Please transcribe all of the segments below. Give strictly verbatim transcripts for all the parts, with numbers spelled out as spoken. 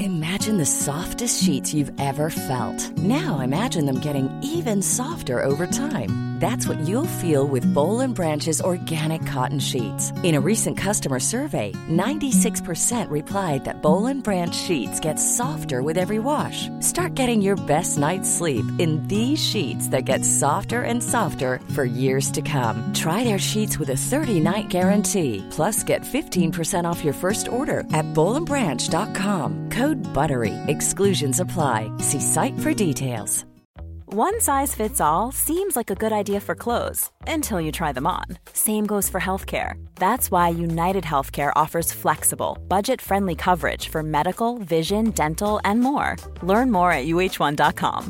Imagine the softest sheets you've ever felt. Now imagine them getting even softer over time. That's what you'll feel with Boll and Branch's organic cotton sheets. In a recent customer survey, ninety-six percent replied that Boll and Branch sheets get softer with every wash. Start getting your best night's sleep in these sheets that get softer and softer for years to come. Try their sheets with a thirty-night guarantee. Plus, get fifteen percent off your first order at boll and branch dot com. Code BUTTERY. Exclusions apply. See site for details. One size fits all seems like a good idea for clothes until you try them on. Same goes for healthcare. That's why United Healthcare offers flexible, budget-friendly coverage for medical, vision, dental, and more. Learn more at u h one dot com.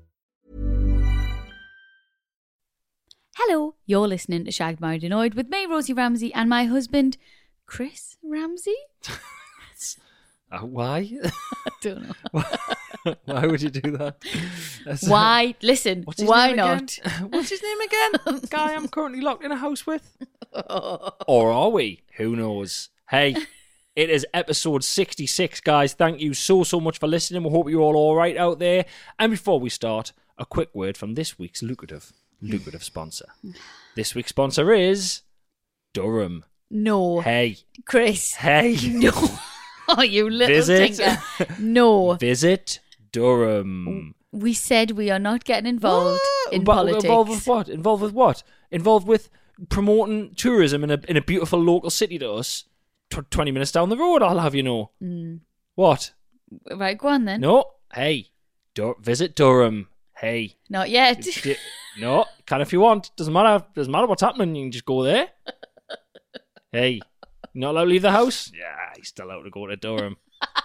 Hello, you're listening to Shagged, Married, Annoyed with me, Rosie Ramsey, and my husband, Chris Ramsey. Uh, why? I don't know. Why would you do that? That's, why? Uh, Listen, what's his why name not? Again? What's his name again? Guy I'm currently locked in a house with? Or are we? Who knows? Hey, it is episode sixty-six, guys. Thank you so, so much for listening. We hope you're all all right out there. And before we start, a quick word from this week's lucrative, lucrative sponsor. This week's sponsor is Durham. No. Hey. Chris. Hey. No. Oh, you little Visit. tinker. No. Visit Durham. We said we are not getting involved What? in But politics. Involved with what? Involved with what? Involved with promoting tourism in a in a beautiful local city to us. Tw- Twenty minutes down the road, I'll have you know. Mm. What? Right, go on then. No. Hey. Dur- visit Durham. Hey. Not yet. D- no. Can if you want. Doesn't matter. Doesn't matter what's happening. You can just go there. Hey. You're not allowed to leave the house? Yeah, you're still allowed to go to Durham.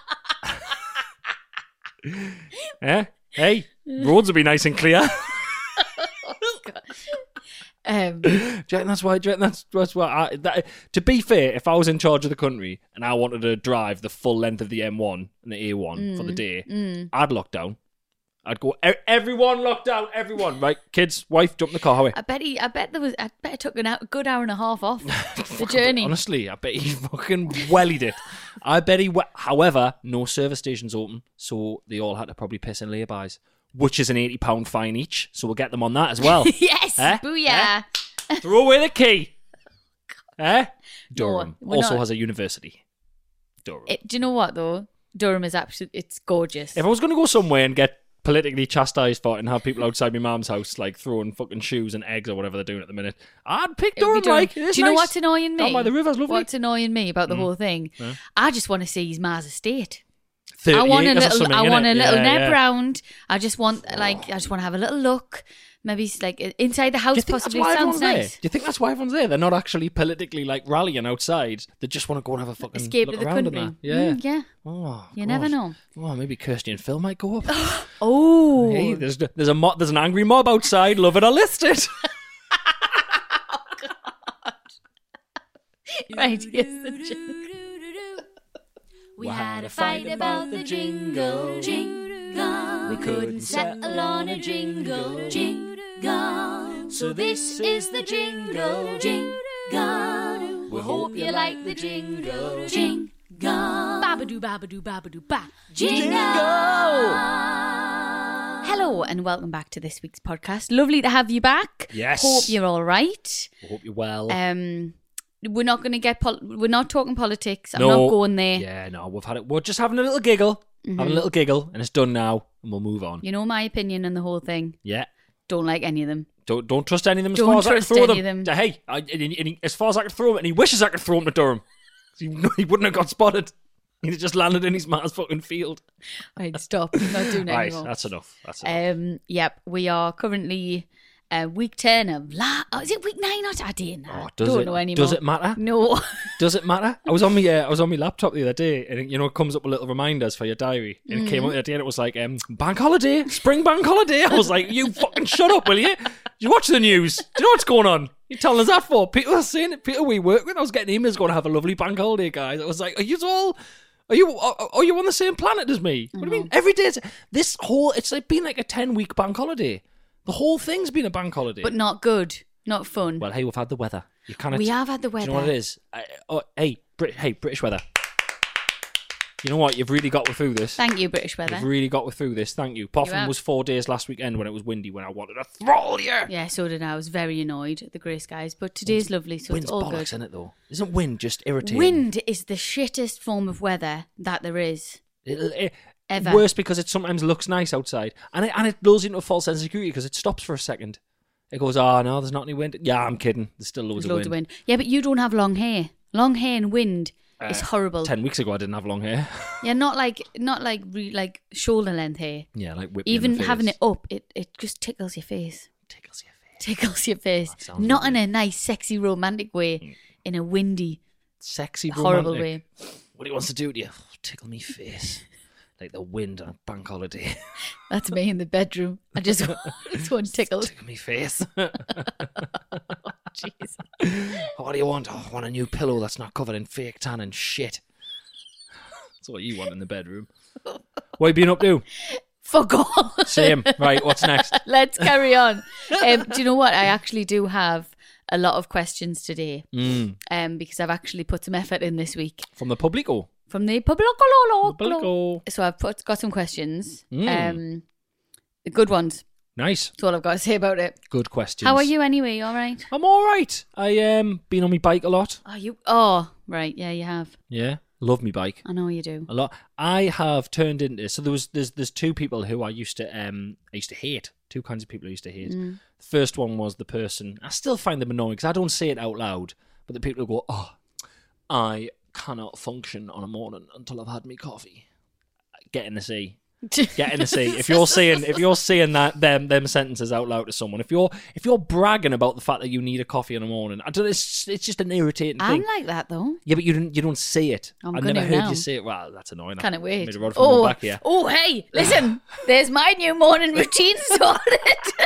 Eh? Hey, roads will be nice and clear. um, do you reckon that's why? Do you reckon that's, that's why? I, that, to be fair, if I was in charge of the country and I wanted to drive the full length of the M one and the A one mm, for the day, mm. I'd lock down. I'd go, everyone lock down, everyone. Right, kids, wife, jump in the car, how are we? I bet he, I bet there was, I bet it took an hour, a good hour and a half off the journey. Honestly, I bet he fucking wellied it. I bet he, we- however, no service stations open, so they all had to probably piss in laybys, which is an eighty pound fine each, so we'll get them on that as well. Yes, eh? booyah. Eh? Throw away the key. Eh? Durham no, also not. has a university. Durham. It, do you know what, though? Durham is absolutely, it's gorgeous. If I was going to go somewhere and get politically chastised for it and have people outside my mum's house like throwing fucking shoes and eggs or whatever they're doing at the minute, I'd pick It would Durham. be Durham. Like, it's do you know nice. what's annoying me? Down by the river's lovely. What's annoying me about the mm. whole thing? Yeah. I just want to see his ma's estate. I want a acres or little. something, I want innit? a little Yeah, neb yeah. round. I just want like. I just want to have a little look. Maybe it's like inside the house. Do you think Possibly that's why sounds everyone's nice. there? Do you think that's why everyone's there? They're not actually politically like rallying outside. They just want to go and have a fucking Escape look to the around country. and that. Yeah. Mm, yeah. Oh, You gosh. never know. Oh, maybe Kirsty and Phil might go up. Oh. Hey, there's there's a mo- there's an angry mob outside. Love it or list it. Right. Yes. The jingle. We had a fight about the jingle, jingle. We couldn't settle on a jingle, jingle. So this is the jingle, jingle. We hope you like the jingle, jingle. Babadoo, babadoo, babadoo, ba. Jingle. Hello and welcome back to this week's podcast. Lovely to have you back. Yes. Hope you're all right. I hope you're well. Um, we're not going to get. Pol- we're not talking politics. I'm no. not going there. Yeah, no, we've had it. We're just having a little giggle, Mm-hmm. having a little giggle, and it's done now, and we'll move on. You know my opinion on the whole thing. Yeah. Don't like any of them. Don't don't trust any of them as Don't far as I can trust throw any them. of them. Hey, I, and, and, and he, as far as I can throw him, and he wishes I could throw him to Durham. He, he wouldn't have got spotted. He'd have just landed in his man's fucking field. Right, stop. I'm not doing it Right, anymore. that's enough. That's enough. Um, yep, we are currently uh, week ten of la. Oh, is it week nine or I didn't. Oh, I does don't it, know anymore. Does it matter? No. Does it matter? I was on my uh, I was on my laptop the other day, and you know it comes up with little reminders for your diary, and Mm. it came up the other day, and it was like um, bank holiday, spring bank holiday. I was like, you fucking shut up, will you? You watch the news. Do you know what's going on? You telling us that for? People are saying it. People we work with. I was getting emails going to have a lovely bank holiday, guys. I was like, are you all? Are you are, are you on the same planet as me? What do you mean? Every day, this whole it's like been like a ten week bank holiday. The whole thing's been a bank holiday, But not good. Not fun. well, hey, we've had the weather. You kind of we have had the Do weather. you know what it is? I, oh, hey, Brit- hey, British weather. You know what? You've really got me through this. Thank you, British weather. You've really got me through this. Thank you. Apart You from have. was four days last weekend when it was windy, when I wanted to throttle you. Yeah, so did I. I was very annoyed at the grey skies, but today's lovely, so Wind's it's all bollocks, good. isn't it, though? Isn't wind just irritating? Wind is the shittest form of weather that there is. It, it, Ever. Worse because it sometimes looks nice outside. And it, and it lulls you into a false sense of security because it stops for a second. It goes, oh, no, there's not any wind. Yeah, I'm kidding. There's still loads, There's loads of, of wind. wind. Yeah, but you don't have long hair. Long hair and wind is Uh, horrible. Ten weeks ago, I didn't have long hair. Yeah, not like not like re, like shoulder length hair. Yeah, like whip you in Even the face. having it up, it, it just tickles your face. Tickles your face. Tickles your face. That sounds Not lovely. in a nice, sexy, romantic way. In a windy, Sexy, horrible romantic. way. What he wants to do to you? Tickle me face. Like the wind on a bank holiday. That's me in the bedroom. I just want, just want tickled. Tickle me face. Jeez. What do you want? Oh, I want a new pillow that's not covered in fake tan and shit. That's what you want in the bedroom. What have you been up to? Fuck off. Same. Right, what's next? Let's carry on. Um, do you know what? I actually do have a lot of questions today Mm. um, because I've actually put some effort in this week From the Publico. from the Publico. Publico. So I've put, got some questions. Mm. Um, good ones. Nice. That's all I've got to say about it. Good questions. How are you anyway? You all right? I'm all right. I um been on my bike a lot. Oh, you? Oh, right. Yeah, you have. Yeah, love me bike I know you do. a lot. I have turned into so there was there's there's two people who I used to um I used to hate. Two kinds of people I used to hate. Mm. The first one was the person. I still find them annoying because I don't say it out loud, but the people who go, "Oh, I cannot function on a morning until I've had me coffee." Get in the sea. Get in the sea. If you're saying if you're saying that them them sentences out loud to someone, if you're if you're bragging about the fact that you need a coffee in the morning, I don't. It's it's just an irritating I'm thing. like that though. Yeah, but you don't you don't say it. I'm I've gonna never heard now. you say it. Well, that's annoying. Can't I wait. made a rod from the Oh, back here. oh, hey, listen. There's my new morning routine sorted.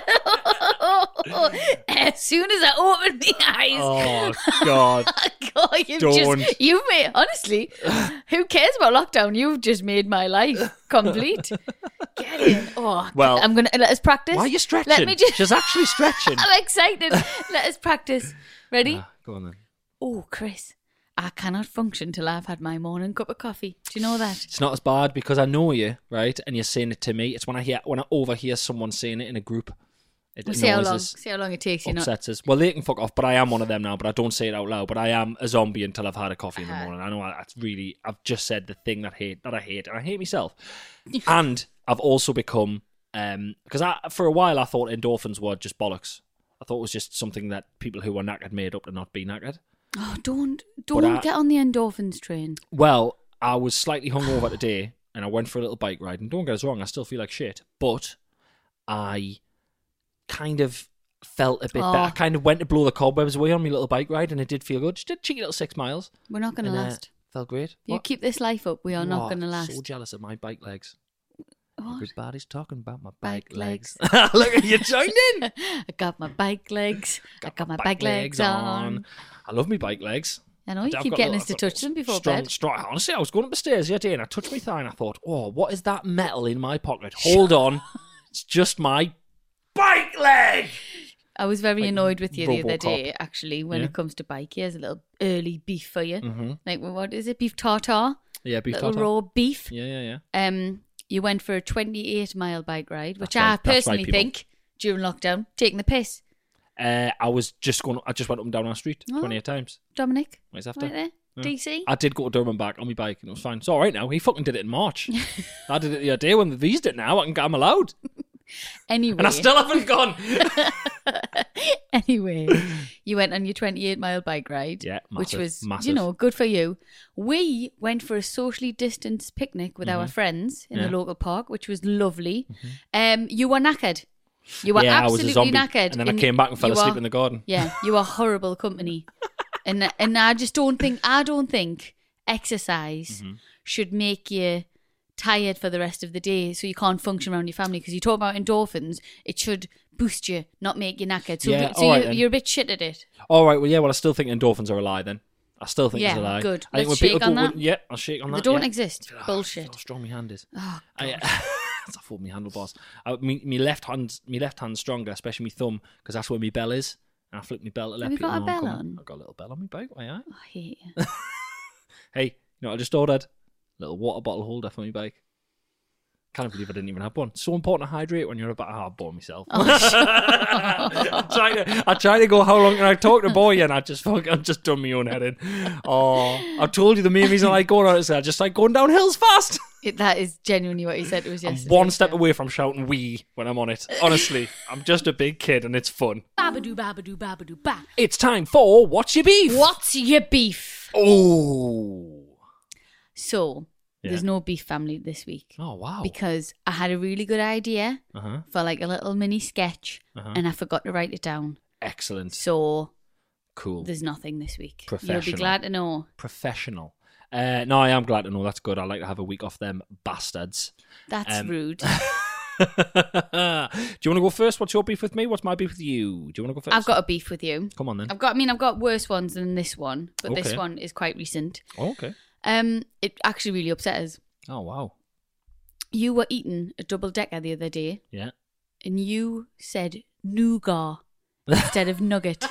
As soon as I open my eyes, Oh God. God, you've Don't. just you've made honestly. Who cares about lockdown? You've just made my life complete. Get in. Oh, Well, I'm gonna let us practice. Why are you stretching? Let me just. She's actually stretching. I'm excited. Let us practice. Ready? Ah, go on then. Oh, Chris, I cannot function till I've had my morning cup of coffee. Do you know that? It's not as bad because I know you, right? And you're saying it to me. It's when I hear when I overhear someone saying it in a group. It We'll see how annoys long. us, See how long it takes you. Not. upsets us. Well, they can fuck off, but I am one of them now. But I don't say it out loud. But I am a zombie until I've had a coffee in the Uh-huh. morning. I know I- that's really. I've just said the thing that hate that I hate, and I hate myself. And I've also become um because I for a while I thought endorphins were just bollocks. I thought it was just something that people who were knackered made up to not be knackered. Oh, don't don't I- get on the endorphins train. Well, I was slightly hungover today, and I went for a little bike ride. And don't get us wrong, I still feel like shit, but I kind of felt a bit Oh. better. I kind of went to blow the cobwebs away on my little bike ride, and it did feel good. Just did a cheeky little six miles. We're not going to and, uh, last. felt great. You What? keep this life up. We are not Oh, going to last. So jealous of my bike legs. What? Everybody's talking about my Bike bike, legs. Look at you joined in. I got my bike legs. I got my bike legs on. I love my bike legs. I know you I've keep got getting little- us to touch them before strong, bed. Strong, honestly, I was going up the stairs the other day and I touched my thigh and I thought, oh, what is that metal in my pocket? Hold on. It's just my bike leg. I was very Like annoyed with you the other Robocop. day, actually, when Yeah. it comes to bike. Here's a little early beef for you. Mm-hmm. Like, what is it? Beef tartare? Yeah, beef little tartare. raw beef. Yeah, yeah, yeah. Um, you went for a twenty-eight mile bike ride, which That's right, I that's right, personally people. think, during lockdown, taking the piss. Uh, I was just going. I just went up and down our street Oh. twenty-eight times. Dominic, Right after. right there. Yeah. D C. I did go to Durham back on my bike and it was fine. It's all right now. He fucking did it in March. I did it the other day when these did it now. I can, I'm allowed, Anyway, and I still haven't gone. anyway, you went on your twenty-eight mile bike ride, Yeah, which massive, was, massive. you know, good for you. We went for a socially distanced picnic with our friends in Mm-hmm. Yeah. Mm-hmm. the local park, which was lovely. Um, you were knackered. You were yeah, I was absolutely a zombie. knackered. And then I in- came back and fell you asleep are- in the garden. Yeah, you are horrible company, and and I just don't think I don't think exercise Mm-hmm. should make you tired for the rest of the day, so you can't function around your family. Because you talk about endorphins, it should boost you, not make you knackered. So, Yeah, so all right you, then. you're a bit shit at it. All right, well, yeah, well, I still think endorphins are a lie then. I still think Yeah, it's a lie. good. I think Let's when people shake on go, that. yeah, I'll shake on They that. don't yeah. exist. Ah, Bullshit. How strong my hand is. Oh, I, I fold my handlebars. I, me, me left hand, me left hand's stronger, especially my thumb, because that's where my bell is. And I flip my bell to let Have you people got a know I'm bell coming. on? I've got a little bell on my bike. Aye, aye. I hate you. Hey, you know what I just ordered? Little water bottle holder for my bike. Can't believe I didn't even have one. So important to hydrate when you're about. Oh, I bore myself. Oh, I try to, I try to go. How long can I talk to boy? And I just, fuck, I've just done my own head in. Oh, I told you the main reason I like going on is I just like going down hills fast. It, that is genuinely what you said to us I'm yesterday. one step away from shouting "wee" when I'm on it. Honestly, I'm just a big kid and it's fun. Babadoo, babadoo, babadoo, ba. It's time for What's Your Beef? What's your beef? Oh. So, Yeah. there's no beef family this week. Oh, wow. Because I had a really good idea Uh-huh. for like a little mini sketch Uh-huh. and I forgot to write it down. Excellent. So, Cool. there's nothing this week. Professional. You'll be glad to know. Professional. Uh, no, I am glad to know. That's good. I like to have a week off them bastards. That's Um, rude. Do you want to go first? What's your beef with me? What's my beef with you? Do you want to go first? I've got a beef with you. Come on then. I've got, I mean, I've got worse ones than this one, but this Okay. one is quite recent. Oh, okay. Um, it actually really upset us. Oh, wow. You were eating a double decker the other day, Yeah. and you said nougat instead of nugget.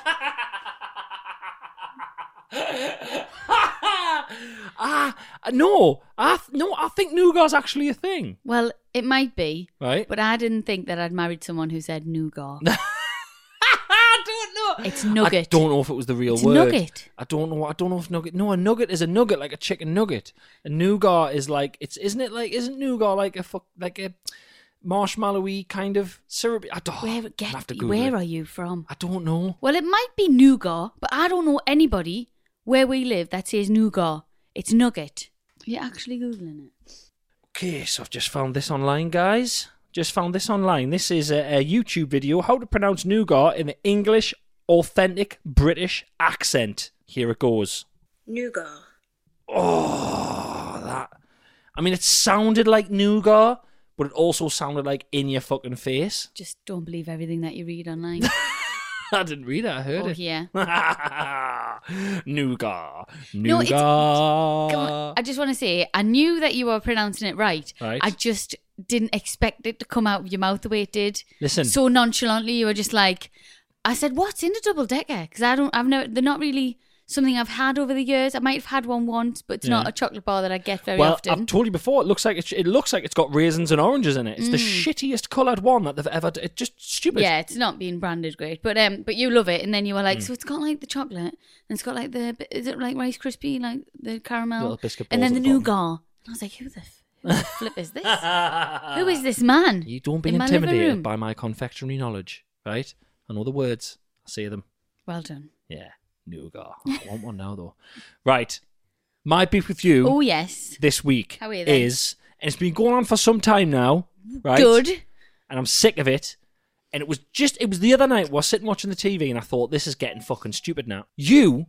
ah, no. I th- no, I think nougat's actually a thing. Well, it might be, Right? but I didn't think that I'd married someone who said nougat. I don't know. It's nugget. I don't know if it was the real It's word. nugget. I don't know. I don't know if nugget. No, a nugget is a nugget, like a chicken nugget. A nougat is like it's. Isn't it like? Isn't nougat like a fuck like a marshmallowy kind of syrup? I don't. Where I'll get? have to Google Where it. are you from? I don't know. Well, it might be nougat, but I don't know anybody where we live that says nougat. It's nugget. Are you actually googling it? Okay, so I've just found this online, guys. Just found this online. This is a, a YouTube video, how to pronounce nougat in the English authentic British accent. Here it goes. Nougat. Oh, that. I mean, it sounded like nougat, but it also sounded like in your fucking face. Just don't believe everything that you read online. I didn't read it, I heard Oh, it. yeah. Nougat. No, Nougat. it's- Come on, I just want to say, I knew that you were pronouncing it right. Right. I just didn't expect it to come out of your mouth the way it did. Listen. So nonchalantly, you were just like, I said, "What's in a double decker?" Because I don't, I've never, they're not really something I've had over the years. I might have had one once, but it's Yeah. not a chocolate bar that I get very Well, often. I've told you before. It looks like it's, it looks like it's got raisins and oranges in it. It's the shittiest coloured one that they've ever. D- it's just stupid. Mm. Yeah, it's not being branded great, but um, but you love it, and then you were Mm. like, so it's got like the chocolate, and it's got like the, is it like Rice Krispie, like the caramel, Little biscuit and then balls the at the bottom. nougat. And I was like, who the, f- who the flip is this? Who is this man? You don't be in my living intimidated room? by my confectionery knowledge, right? I know the words. I say them. Well done. Yeah, nougat. I want one now, though. Right. My beef with you Oh yes, this week How are you then? is, and it's been going on for some time now, right? good. And I'm sick of it. And it was just, it was the other night, I was sitting watching the T V and I thought, this is getting fucking stupid now. You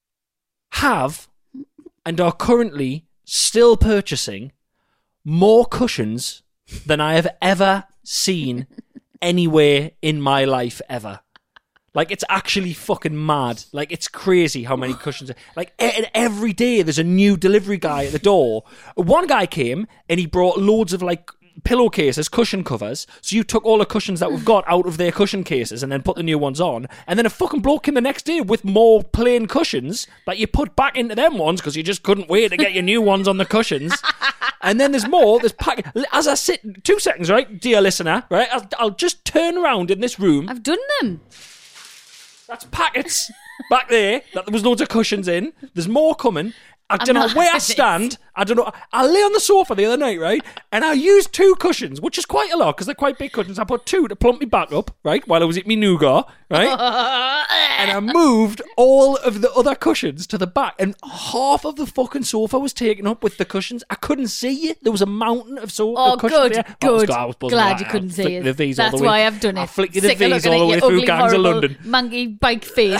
have and are currently still purchasing more cushions than I have ever seen anywhere in my life ever. Like, it's actually fucking mad. Like, it's crazy how many cushions. Like, e- every day there's a new delivery guy at the door. One guy came and he brought loads of, like, pillowcases, cushion covers. So you took all the cushions that we've got out of their cushion cases and then put the new ones on. And then a fucking bloke came the next day with more plain cushions that you put back into them ones because you just couldn't wait to get your new ones on the cushions. And then there's more. There's pack. As I sit, two seconds, right, dear listener, right? I'll, I'll just turn around in this room. I've done them. That's packets back there that there was loads of cushions in. There's more coming. I don't know not where I having stand. I don't know. I lay on the sofa the other night, right? And I used two cushions, which is quite a lot because they're quite big cushions. I put two to plump me back up, right, while I was eating me nougat, right? And I moved all of the other cushions to the back, and half of the fucking sofa was taken up with the cushions. I couldn't see you. There was a mountain of sofa Oh, cushions good, there. I was good. glad- I was buzzing. Glad Right, you I'll couldn't see flick it. the V's all That's the way. why I've done it. I'll flick you the Sick of V's looking all the at way your through ugly, gangs of horrible, London. mangy bike face.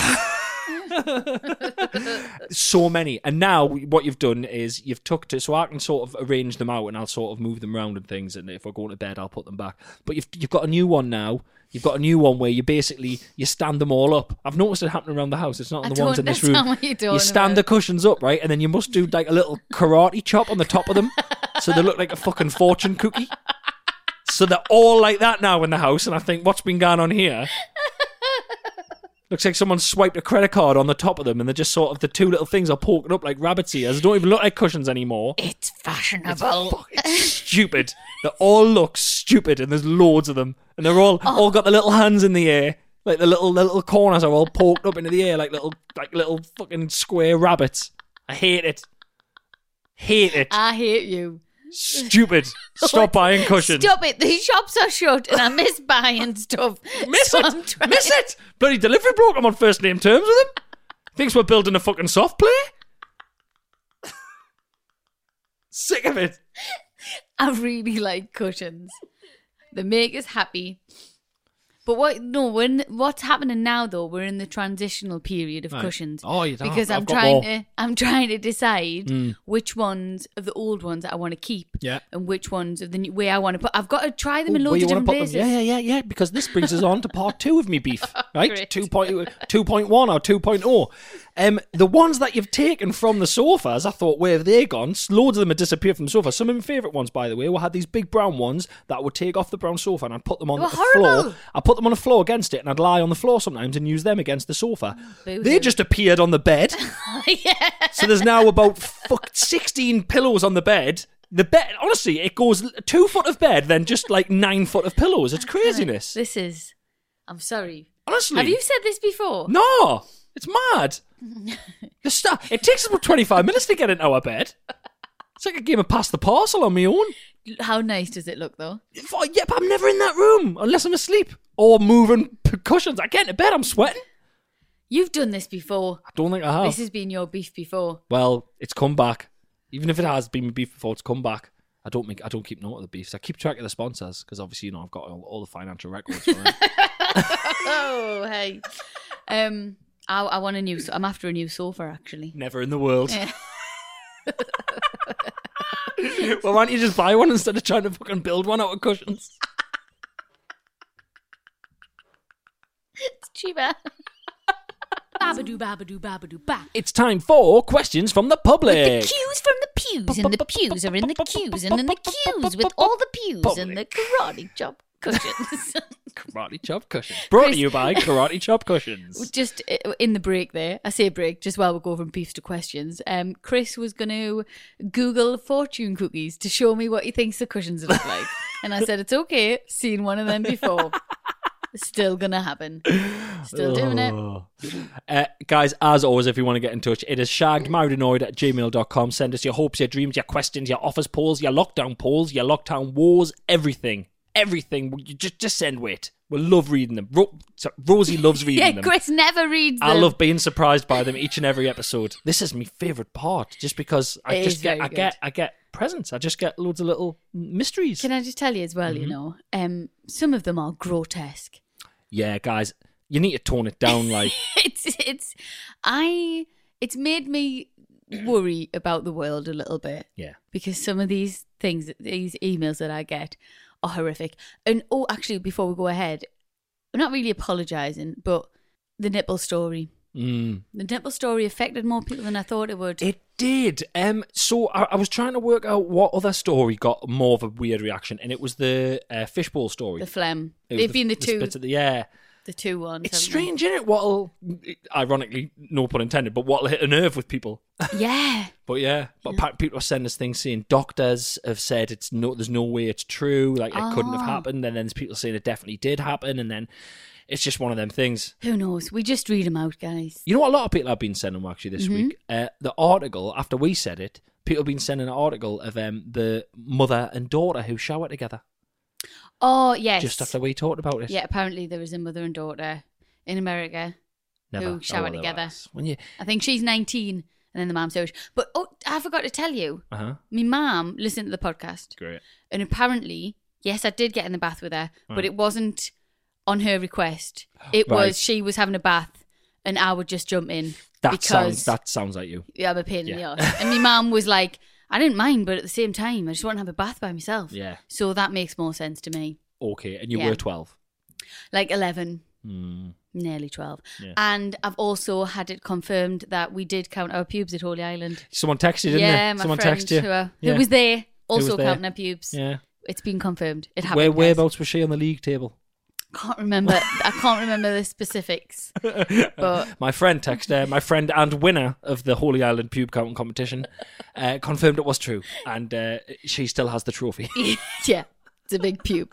So many. And now what you've done is you've took to, so I can sort of arrange them out and I'll sort of move them around and things, and if we're going to bed I'll put them back. But you've you've got a new one now. You've got a new one where you basically you stand them all up. I've noticed it happening around the house. It's not on I the ones in don't this room. understand what you're talking You stand about. the cushions up, right, and then you must do like a little karate chop on the top of them, so they look like a fucking fortune cookie. So they're all like that now in the house, and I think, what's been going on here? Looks like someone swiped a credit card on the top of them, and they're just sort of the two little things are poking up like rabbit's ears. They don't even look like cushions anymore. It's fashionable. Fuck, it's stupid. They all look stupid, and there's loads of them, and they're all all got the little hands in the air, like the little little corners are all poked up into the air, like little like little fucking square rabbits. I hate it. Hate it. I hate you. Stupid. Stop buying cushions. Stop it. These shops are shut and I miss buying stuff. Miss So it. I'm trying- Miss it. Bloody delivery bloke. I'm on first name terms with him. Thinks we're building a fucking soft play. Sick of it. I really like cushions. They make us happy. But what? No, when what's happening now though? We're in the transitional period of Right. cushions. Oh, you don't. Because I've I'm got trying more. to, I'm trying to decide Mm. which ones of the old ones that I want to keep, Yeah. and which ones of the new way I want to put. I've got to try them in Ooh, loads where of you wanna different put them? places. Yeah, yeah, yeah, yeah. Because this brings us on to part two of me beef, right? Great. two point two point one or two point oh. Um, the ones that you've taken from the sofas, I thought, where have they gone? Loads of them had disappeared from the sofa. Some of my favourite ones, by the way, were had these big brown ones that I would take off the brown sofa and I'd put them on They were the horrible. floor. I'd put them on the floor against it and I'd lie on the floor sometimes and use them against the sofa. Boo-hoo. They just appeared on the bed. yeah. So there's now about fuck sixteen pillows on the bed. The bed, honestly, it goes two foot of bed, then just like nine foot of pillows. It's craziness. This is. I'm sorry. Honestly. Have you said this before? No, it's mad. The sta- it takes about twenty-five minutes to get into our bed. It's like a game of pass the parcel on my own. How nice does it look though? If I- Yeah, but I'm never in that room unless I'm asleep or moving p- cushions. I get into bed, I'm sweating. You've done this before. I don't think I have. This has been your beef before. Well, it's come back. Even if it has been my beef before, it's come back. I don't make. I don't keep note of the beefs. I keep track of the sponsors because obviously, you know, I've got all, all the financial records for it. Oh, hey. Um, I, I want a new. So- I'm after a new sofa actually. Never in the world. Yeah. Well, why don't you just buy one instead of trying to fucking build one out of cushions? It's cheaper. Babadoo, babadoo, babadoo, ba. It's time for questions from the public. The cues from the pews, and the pews are in the queues, and in the queues with all the pews and the karate chop cushions. Karate Chop Cushions. Brought to you by Karate Chop Cushions. Just uh, in the break there, I say break, just while we go from beefs to questions, um, Chris was going to Google fortune cookies to show me what he thinks the cushions look like. And I said, it's okay, seen one of them before. Still going to happen. Still doing it. Oh. Uh, guys, as always, if you want to get in touch, it is shaggedmarriedannoyed at gmail dot com. Send us your hopes, your dreams, your questions, your offers polls, your lockdown polls, your lockdown wars, everything. Everything. You just, just send weight. We love reading them. Ro- so- Rosie loves reading Yeah, them. Chris never reads them. I love being surprised by them each and every episode. This is my favourite part, just because I It just is get, very I good. get, I get presents. I just get loads of little mysteries. Can I just tell you as well, you know, um, some of them are grotesque. Yeah, guys, you need to tone it down. Like, it's it's I it's made me worry about the world a little bit. yeah, Because some of these things, these emails that I get are horrific. And oh, actually, before we go ahead, I'm not really apologising, but the nipple story. mm. The nipple story affected more people than I thought it would. It did. Um, so I, I was trying to work out what other story got more of a weird reaction, and it was the uh, fishbowl story. the phlegm. It was They've been the, two, spits at the, yeah. the two ones. It's haven't they? strange, isn't it? What'll, ironically, no pun intended, but what'll hit a nerve with people. Yeah. But yeah, but apparently people are sending us things saying doctors have said it's no, there's no way it's true, like it couldn't have Oh. happened, and then there's people saying it definitely did happen, and then it's just one of them things. Who knows? We just read them out, guys. You know what a lot of people have been sending them actually this Mm-hmm. week? Uh, the article, after we said it, people have been sending an article of um, the mother and daughter who shower together. Oh, yes. Just after we talked about it. Yeah, apparently there was a mother and daughter in America Never. who shower Oh, well, together. that's- When you, I think she's nineteen and then the mum shows. But oh, I forgot to tell you, uh-huh. my mum listened to the podcast. Great. And apparently, yes, I did get in the bath with her, but Right. it wasn't on her request. It Right. was she was having a bath and I would just jump in. That because sounds, that sounds like you. yeah, I'm a pain in the Yeah. arse. And my mum was like, I didn't mind, but at the same time, I just want to have a bath by myself. Yeah. So that makes more sense to me. Okay, and you Yeah. were twelve. Like eleven. Hmm. Nearly twelve. Yeah. And I've also had it confirmed that we did count our pubes at Holy Island. Someone texted you, didn't yeah, they? my Someone friend texted you. who, uh, Yeah. who was there also was there. counting our pubes. Yeah. It's been confirmed. It happened. Where, guys. whereabouts was she on the league table? Can't remember. I can't remember the specifics. But My friend texted, uh, my friend and winner of the Holy Island pube counting competition, uh, confirmed it was true, and uh, she still has the trophy. yeah, it's a big pube.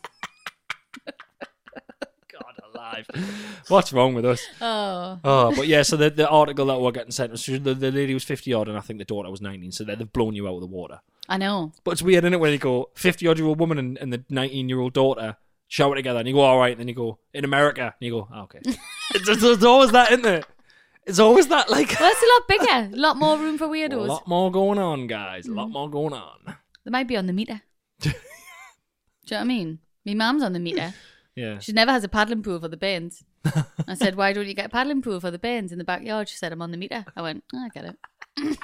God alive. What's wrong with us? Oh. Oh, but yeah, so the, the article that we're getting sent was the, the lady was fifty odd, and I think the daughter was nineteen, so they've blown you out of the water. I know. But it's weird, isn't it, when you go fifty odd year old woman and, and the nineteen year old daughter shout together, and you go, all right, and then you go, in America, and you go, oh, okay. it's, it's, it's always that, isn't it? It's always that, like... Well, it's a lot bigger. A lot more room for a weirdos. lot more going on, guys. A lot more going on. They might be on the meter. Do you know what I mean? My mum's on the meter. Yeah. She never has a paddling pool for the bairns. I said, why don't you get a paddling pool for the bairns in the backyard? She said, I'm on the meter. I went, oh, I get it.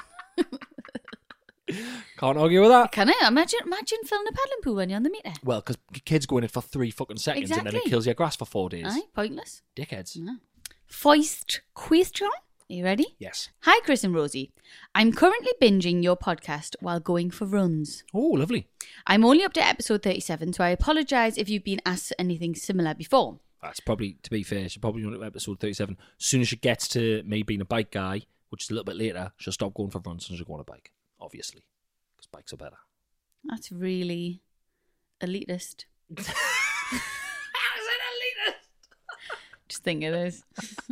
Can't argue with that. Can I? Imagine, imagine filling a paddling pool when you're on the meter. Well, because kids go in it for three fucking seconds and then it Exactly. kills your grass for four days. Aye, pointless. Dickheads. First question. Are you ready? Yes. Hi, Chris and Rosie. I'm currently binging your podcast while going for runs. Oh, lovely. I'm only up to episode thirty-seven, so I apologise if you've been asked anything similar before. That's probably, to be fair, she's probably on episode thirty-seven. As soon as she gets to me being a bike guy, which is a little bit later, she'll stop going for runs and she'll go on a bike, obviously. Because bikes are better. That's really elitist. How's it elitist? Just think it is.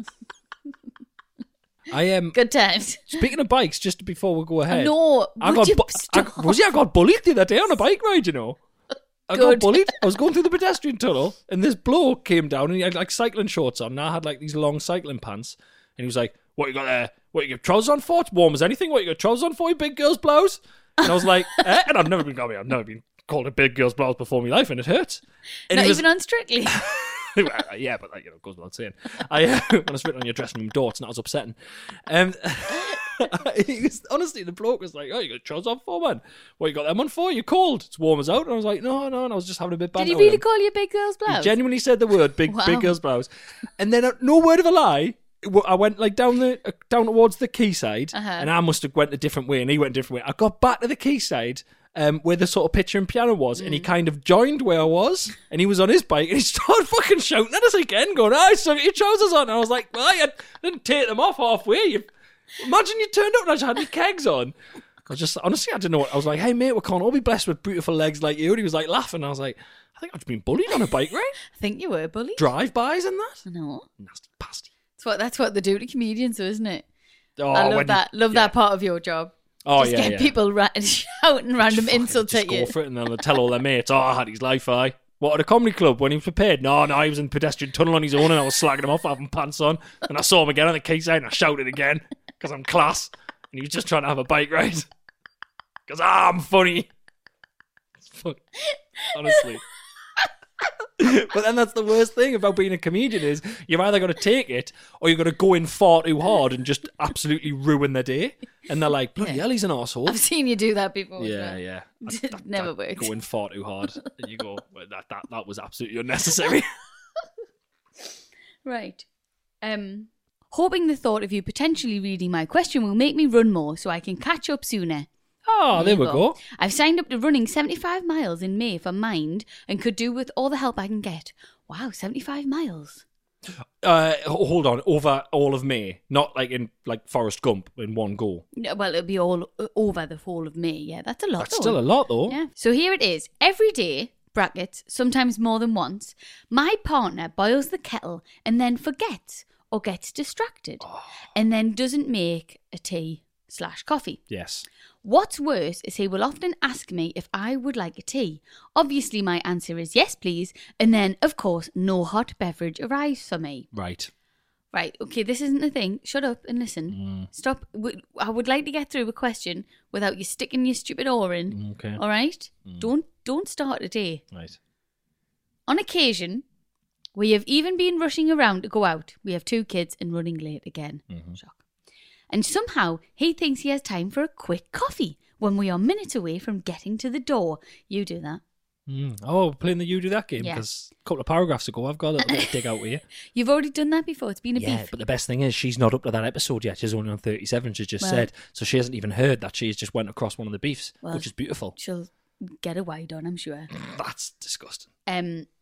I am. Um, Good times. Speaking of bikes, just before we go ahead. No, I would got you bu- I, stop? Rosie, I got bullied the other day on a bike ride, you know. I Good. got bullied. I was going through the pedestrian tunnel, and this bloke came down, and he had like cycling shorts on, and I had like these long cycling pants, and he was like, "What you got there? What you got trousers on for? It's warm as anything. What you got trousers on for? You big girl's blouse?" And I was like, eh? And I've never been, I mean, I've never been called a big girl's blouse before in my life, and it hurts. And Not he was, even on Strictly. yeah, but like, you know, it goes without saying. I uh, when I was written on your dressing room door, it's not as upsetting. Um, he was, honestly, the bloke was like, "Oh, you got trousers on for, man? What you got them on for? You cold? It's warm as out." And I was like, "No, no," and I was just having a bit. Did banter he with really him. call you a big girl's He blouse? genuinely said the word "big, Wow. big girl's blouse," and then uh, no word of a lie. w- I went like down the uh, down towards the quayside, Uh-huh. and I must have went a different way, and he went a different way. I got back to the quayside. Um, where the sort of picture and piano was, Mm. and he kind of joined where I was, and he was on his bike, and he started fucking shouting at us again, going, "I still got your trousers on." And I was like, "Well, I didn't take them off halfway. You imagine you turned up and I just had my kegs on." I was just honestly, I didn't know what I was like. "Hey mate, we can't all be blessed with beautiful legs like you." And he was like laughing. I was like, "I think I've been bullied on a bike ride, I think you were bullied. drive-bys and that." No. Nasty pasty. That's what, that's what they do to comedians, though, isn't it? Oh, I love when you- that. Love yeah. that part of your job. Oh Just yeah, get yeah. people ra- shouting random Fucking insults just at go you. for it, and then they'll tell all their mates, "Oh, I had his life, I." What, at a comedy club when he was prepared? No, no, he was in the pedestrian tunnel on his own, and I was slagging him off, having pants on. And I saw him again on the quayside, and I shouted again because I'm class, and he was just trying to have a bike ride because ah, I'm funny. It's funny, honestly. But then that's the worst thing about being a comedian is you've either got to take it or you've got to go in far too hard and just absolutely ruin their day. And they're like, "Bloody Yeah. hell, he's an arsehole." I've seen you do that before. as Yeah, well. yeah. It never worked. Going far too hard. And you go, well, that, that, that was absolutely unnecessary. Right. Um, hoping the thought of you potentially reading my question will make me run more so I can catch up sooner. Oh, there you we go. I've signed up to running seventy-five miles in May for Mind and could do with all the help I can get. Wow, seventy-five miles. Uh, hold on, over all of May, not like in like Forrest Gump in one go. No, well, it'll be all uh, over the whole of May. Yeah, that's a lot. That's though. still a lot, though. Yeah. So here it is. Every day, brackets, sometimes more than once, my partner boils the kettle and then forgets or gets distracted Oh. and then doesn't make a tea slash coffee. Yes. What's worse is he will often ask me if I would like a tea. Obviously, my answer is yes, please. And then, of course, no hot beverage arrives for me. Right. Right, okay, this isn't the thing. Shut up and listen. Mm. Stop. W- I would like to get through a question without you sticking your stupid oar in. Okay. All right? Don't don't start today. Right. On occasion, we have even been rushing around to go out. We have two kids and running late again. Mm-hmm. Shock. And somehow he thinks he has time for a quick coffee when we are minutes away from getting to the door. You do that. Mm. Oh, playing the You Do That game, Yeah. because a couple of paragraphs ago, I've got a little bit of dig out with you. You've already done that before. It's been a Yeah, beef. but the best thing is she's not up to that episode yet. She's only on thirty-seven, she's just Well- said. So she hasn't even heard that she's just went across one of the beefs, Well- which is beautiful. She'll get a wide on, I'm sure. That's disgusting. Um,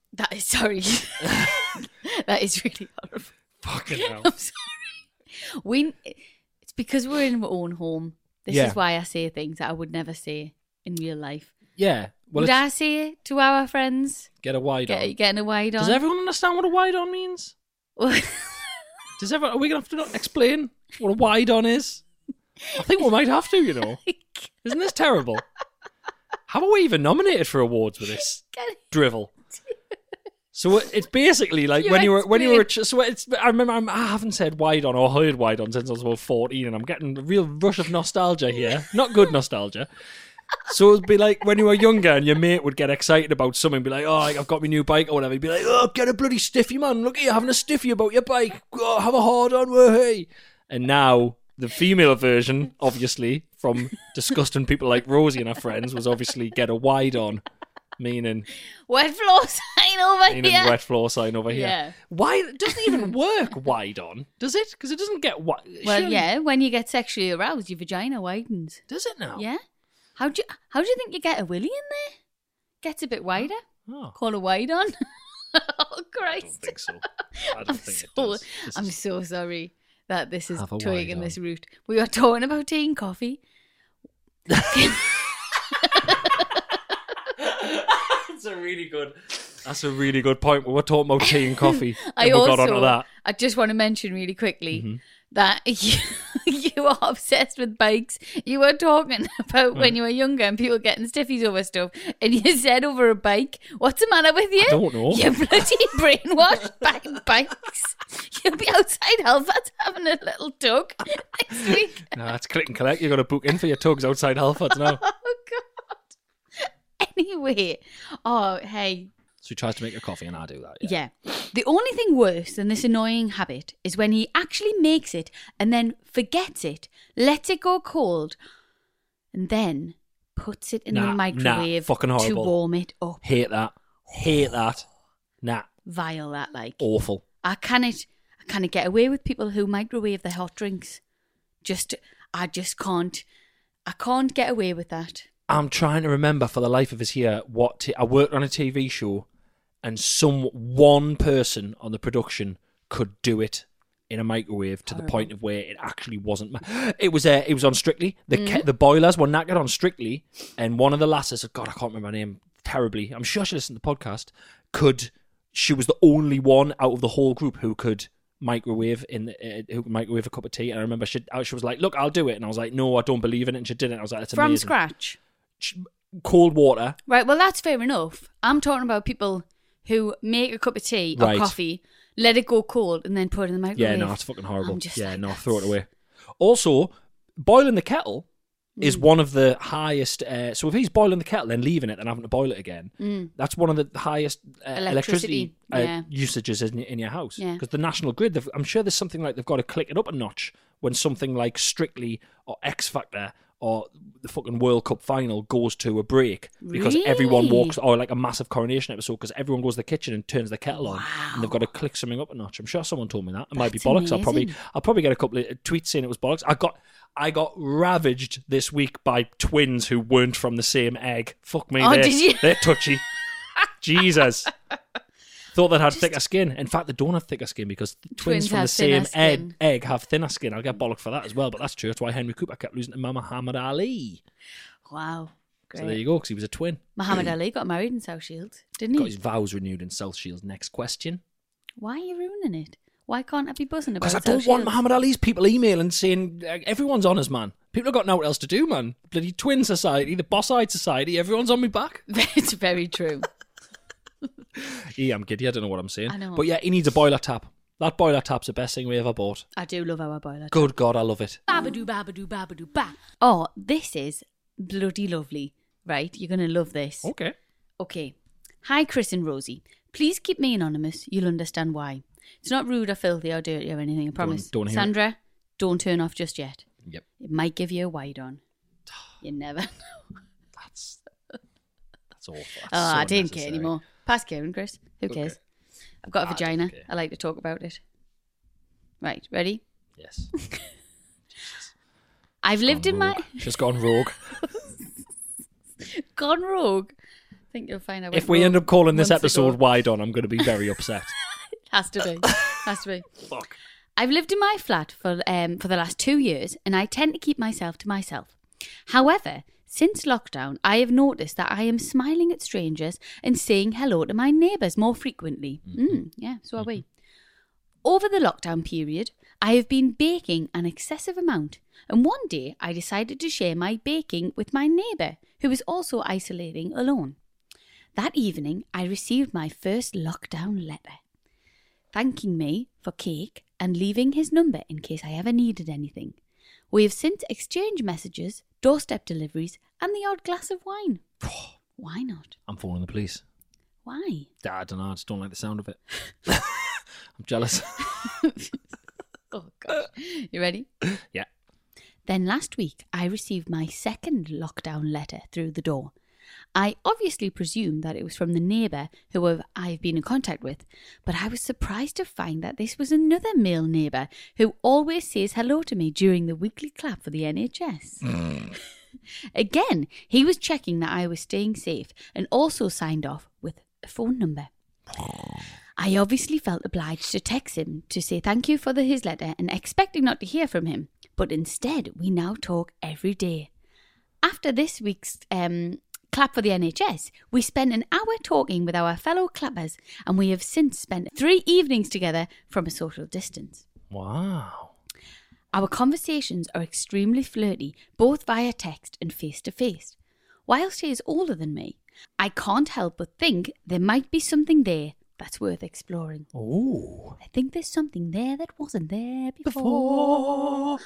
That is sorry. That is really horrible. Fucking hell. I'm sorry. We. It's because we're in our own home. This Yeah. is why I say things that I would never say in real life. Yeah. Well, would it's- I say it to our friends? get a wide on. Get, getting a wide on. Does everyone understand what a wide on means? Does everyone? Are we gonna have to explain what a wide on is? I think we might have to. You know, isn't this terrible? How are we even nominated for awards with this drivel? So it's basically like You when you were when you were. explain. So it's. I remember I'm, I haven't said wide on or heard wide on since I was about fourteen, and I'm getting a real rush of nostalgia here. Not good nostalgia. So it'd be like when you were younger and your mate would get excited about something, be like, "Oh, I've got my new bike or whatever." He'd be like, "Oh, get a bloody stiffy, man! Look at you having a stiffy about your bike. Oh, have a hard on, hey!" And now the female version, obviously, from disgusting people like Rosie and her friends, was obviously get a wide on, meaning Wet floor sign over meaning here. wet floor sign over here. Yeah. Why it doesn't even work wide on, does it? Because it doesn't get wide. Well, yeah. When you get sexually aroused, your vagina widens. Does it now? Yeah. How do you how do you think you get a willy in there? Gets a bit wider. Oh, Call a wide on. Oh I don't Christ! think so. I don't I'm think it so does. This I'm is- so sorry that this is Have a taking wide this on. route. We are talking about tea and coffee. That's a really good. That's a really good point. We were talking about tea and coffee, and I we also got onto that. I just want to mention really quickly Mm-hmm. that you, you are obsessed with bikes. You were talking about when you were younger and people getting stiffies over stuff, and you said over a bike, "What's the matter with you? I don't know. You're bloody brainwashed by bikes. You'll be outside Halfords having a little tug next week." No, that's click and collect. You got to book in for your tugs outside Halfords now. Oh God. Anyway, oh hey. So he tries to make a coffee, and I do that. Yeah. Yeah. The only thing worse than this annoying habit is when he actually makes it and then forgets it, lets it go cold, and then puts it in Nah, the nah, microwave fucking to horrible. warm it up. Hate that. Hate that. Nah. Vile that like. Awful. I cannot I cannot get away with people who microwave their hot drinks. Just I just can't I can't get away with that. I'm trying to remember for the life of us here what t- I worked on a T V show, and some one person on the production could do it in a microwave to the point of where it actually wasn't. Ma- it was uh, it was on Strictly. The ke- the boilers were knackered on Strictly, and one of the lasses, God, I can't remember her name terribly. I'm sure she listened to the podcast. Could she was the only one out of the whole group who could microwave in the, uh, who could microwave a cup of tea. And I remember she she was like, "Look, I'll do it," and I was like, "No, I don't believe in it." And she did it. I was like, "That's From amazing." scratch. Cold water. Right, well that's fair enough. I'm talking about people who make a cup of tea or Right. coffee, let it go cold, and then put it in the microwave. Yeah, no, it's fucking horrible. I'm just Yeah, like, no, that's- throw it away. Also, boiling the kettle is Mm. one of the highest. Uh, so if he's boiling the kettle and leaving it and having to boil it again, that's one of the highest uh, electricity, Electricity, uh, yeah. usages in, in your house. Yeah. Because the National Grid, they've- I'm sure there's something like they've got to click it up a notch when something like Strictly or X Factor or the fucking World Cup final goes to a break because everyone Really? walks, or like a massive coronation episode because everyone goes to the kitchen and turns the kettle on, and they've got to click something up a notch. I'm sure someone told me that. It might be That's bollocks. I'll probably, amazing. I'll probably get a couple of tweets saying it was bollocks. I got, I got ravaged this week by twins who weren't from the same egg. Fuck me, Oh, they're, did you? they're touchy. Jesus. Thought they'd had thicker skin. In fact, they don't have thicker skin because the twins, Twins from the have same thinner egg, skin. egg have thinner skin. I'll get bollocked for that as well, but that's true. That's why Henry Cooper kept losing to Muhammad Ali. Wow. Great. So there you go, because he was a twin. Muhammad Ali got married in South Shields, didn't Got he? his vows renewed in South Shields. Next question. Why are you ruining it? Why can't I be buzzing about Because I South don't want Shields? Muhammad Ali's people emailing saying uh, everyone's on us, man. People have got nothing else to do, man. Bloody twin society, the boss-eyed society, everyone's on me back. It's very true. Yeah, I'm giddy. I don't know what I'm saying. I know. But yeah, he needs a boiler tap. That boiler tap's the best thing we ever bought. I do love our boiler. Good God, I love it. Babadoo, babadoo, babadoo, ba. Oh, this is bloody lovely. Right? You're going to love this. Okay. Okay. Hi, Chris and Rosie. Please keep me anonymous. You'll understand why. It's not rude or filthy or dirty or anything, I promise. don't hear it. Sandra, don't turn off just yet. Yep. It might give you a wide on. You never know. That's that's awful. That's Oh, so I don't unnecessary. care anymore. Pass Karen, Chris. Who Okay. cares? I've got a I don't vagina. care. I like to talk about it. Right, ready? Yes. I've lived in my... She's gone rogue. Gone rogue. I think you'll find out. If we end up calling this episode ago. Wide On, I'm going to be very upset. Has to be. Has to be. Fuck. I've lived in my flat for um for the last two years, and I tend to keep myself to myself. However, since lockdown, I have noticed that I am smiling at strangers and saying hello to my neighbours more frequently. Mm-hmm. Mm, yeah, so are we. Over the lockdown period, I have been baking an excessive amount, and one day I decided to share my baking with my neighbour, who is also isolating alone. That evening, I received my first lockdown letter, thanking me for cake and leaving his number in case I ever needed anything. We have since exchanged messages, doorstep deliveries, and the odd glass of wine. Why not? I'm phoning the police. Why? I don't know. I just don't like the sound of it. I'm jealous. Oh, gosh. You ready? Yeah. Then last week, I received my second lockdown letter through the door. I obviously presumed that it was from the neighbour who I've been in contact with, but I was surprised to find that this was another male neighbour who always says hello to me during the weekly clap for the N H S. Mm. Again, he was checking that I was staying safe and also signed off with a phone number. I obviously felt obliged to text him to say thank you for the, his letter and expecting not to hear from him, but instead we now talk every day. After this week's um, clap for the N H S, we spent an hour talking with our fellow clappers, and we have since spent three evenings together from a social distance. Wow. Our conversations are extremely flirty, both via text and face-to-face. Whilst he is older than me, I can't help but think there might be something there that's worth exploring. Oh. I think there's something there that wasn't there before. Before.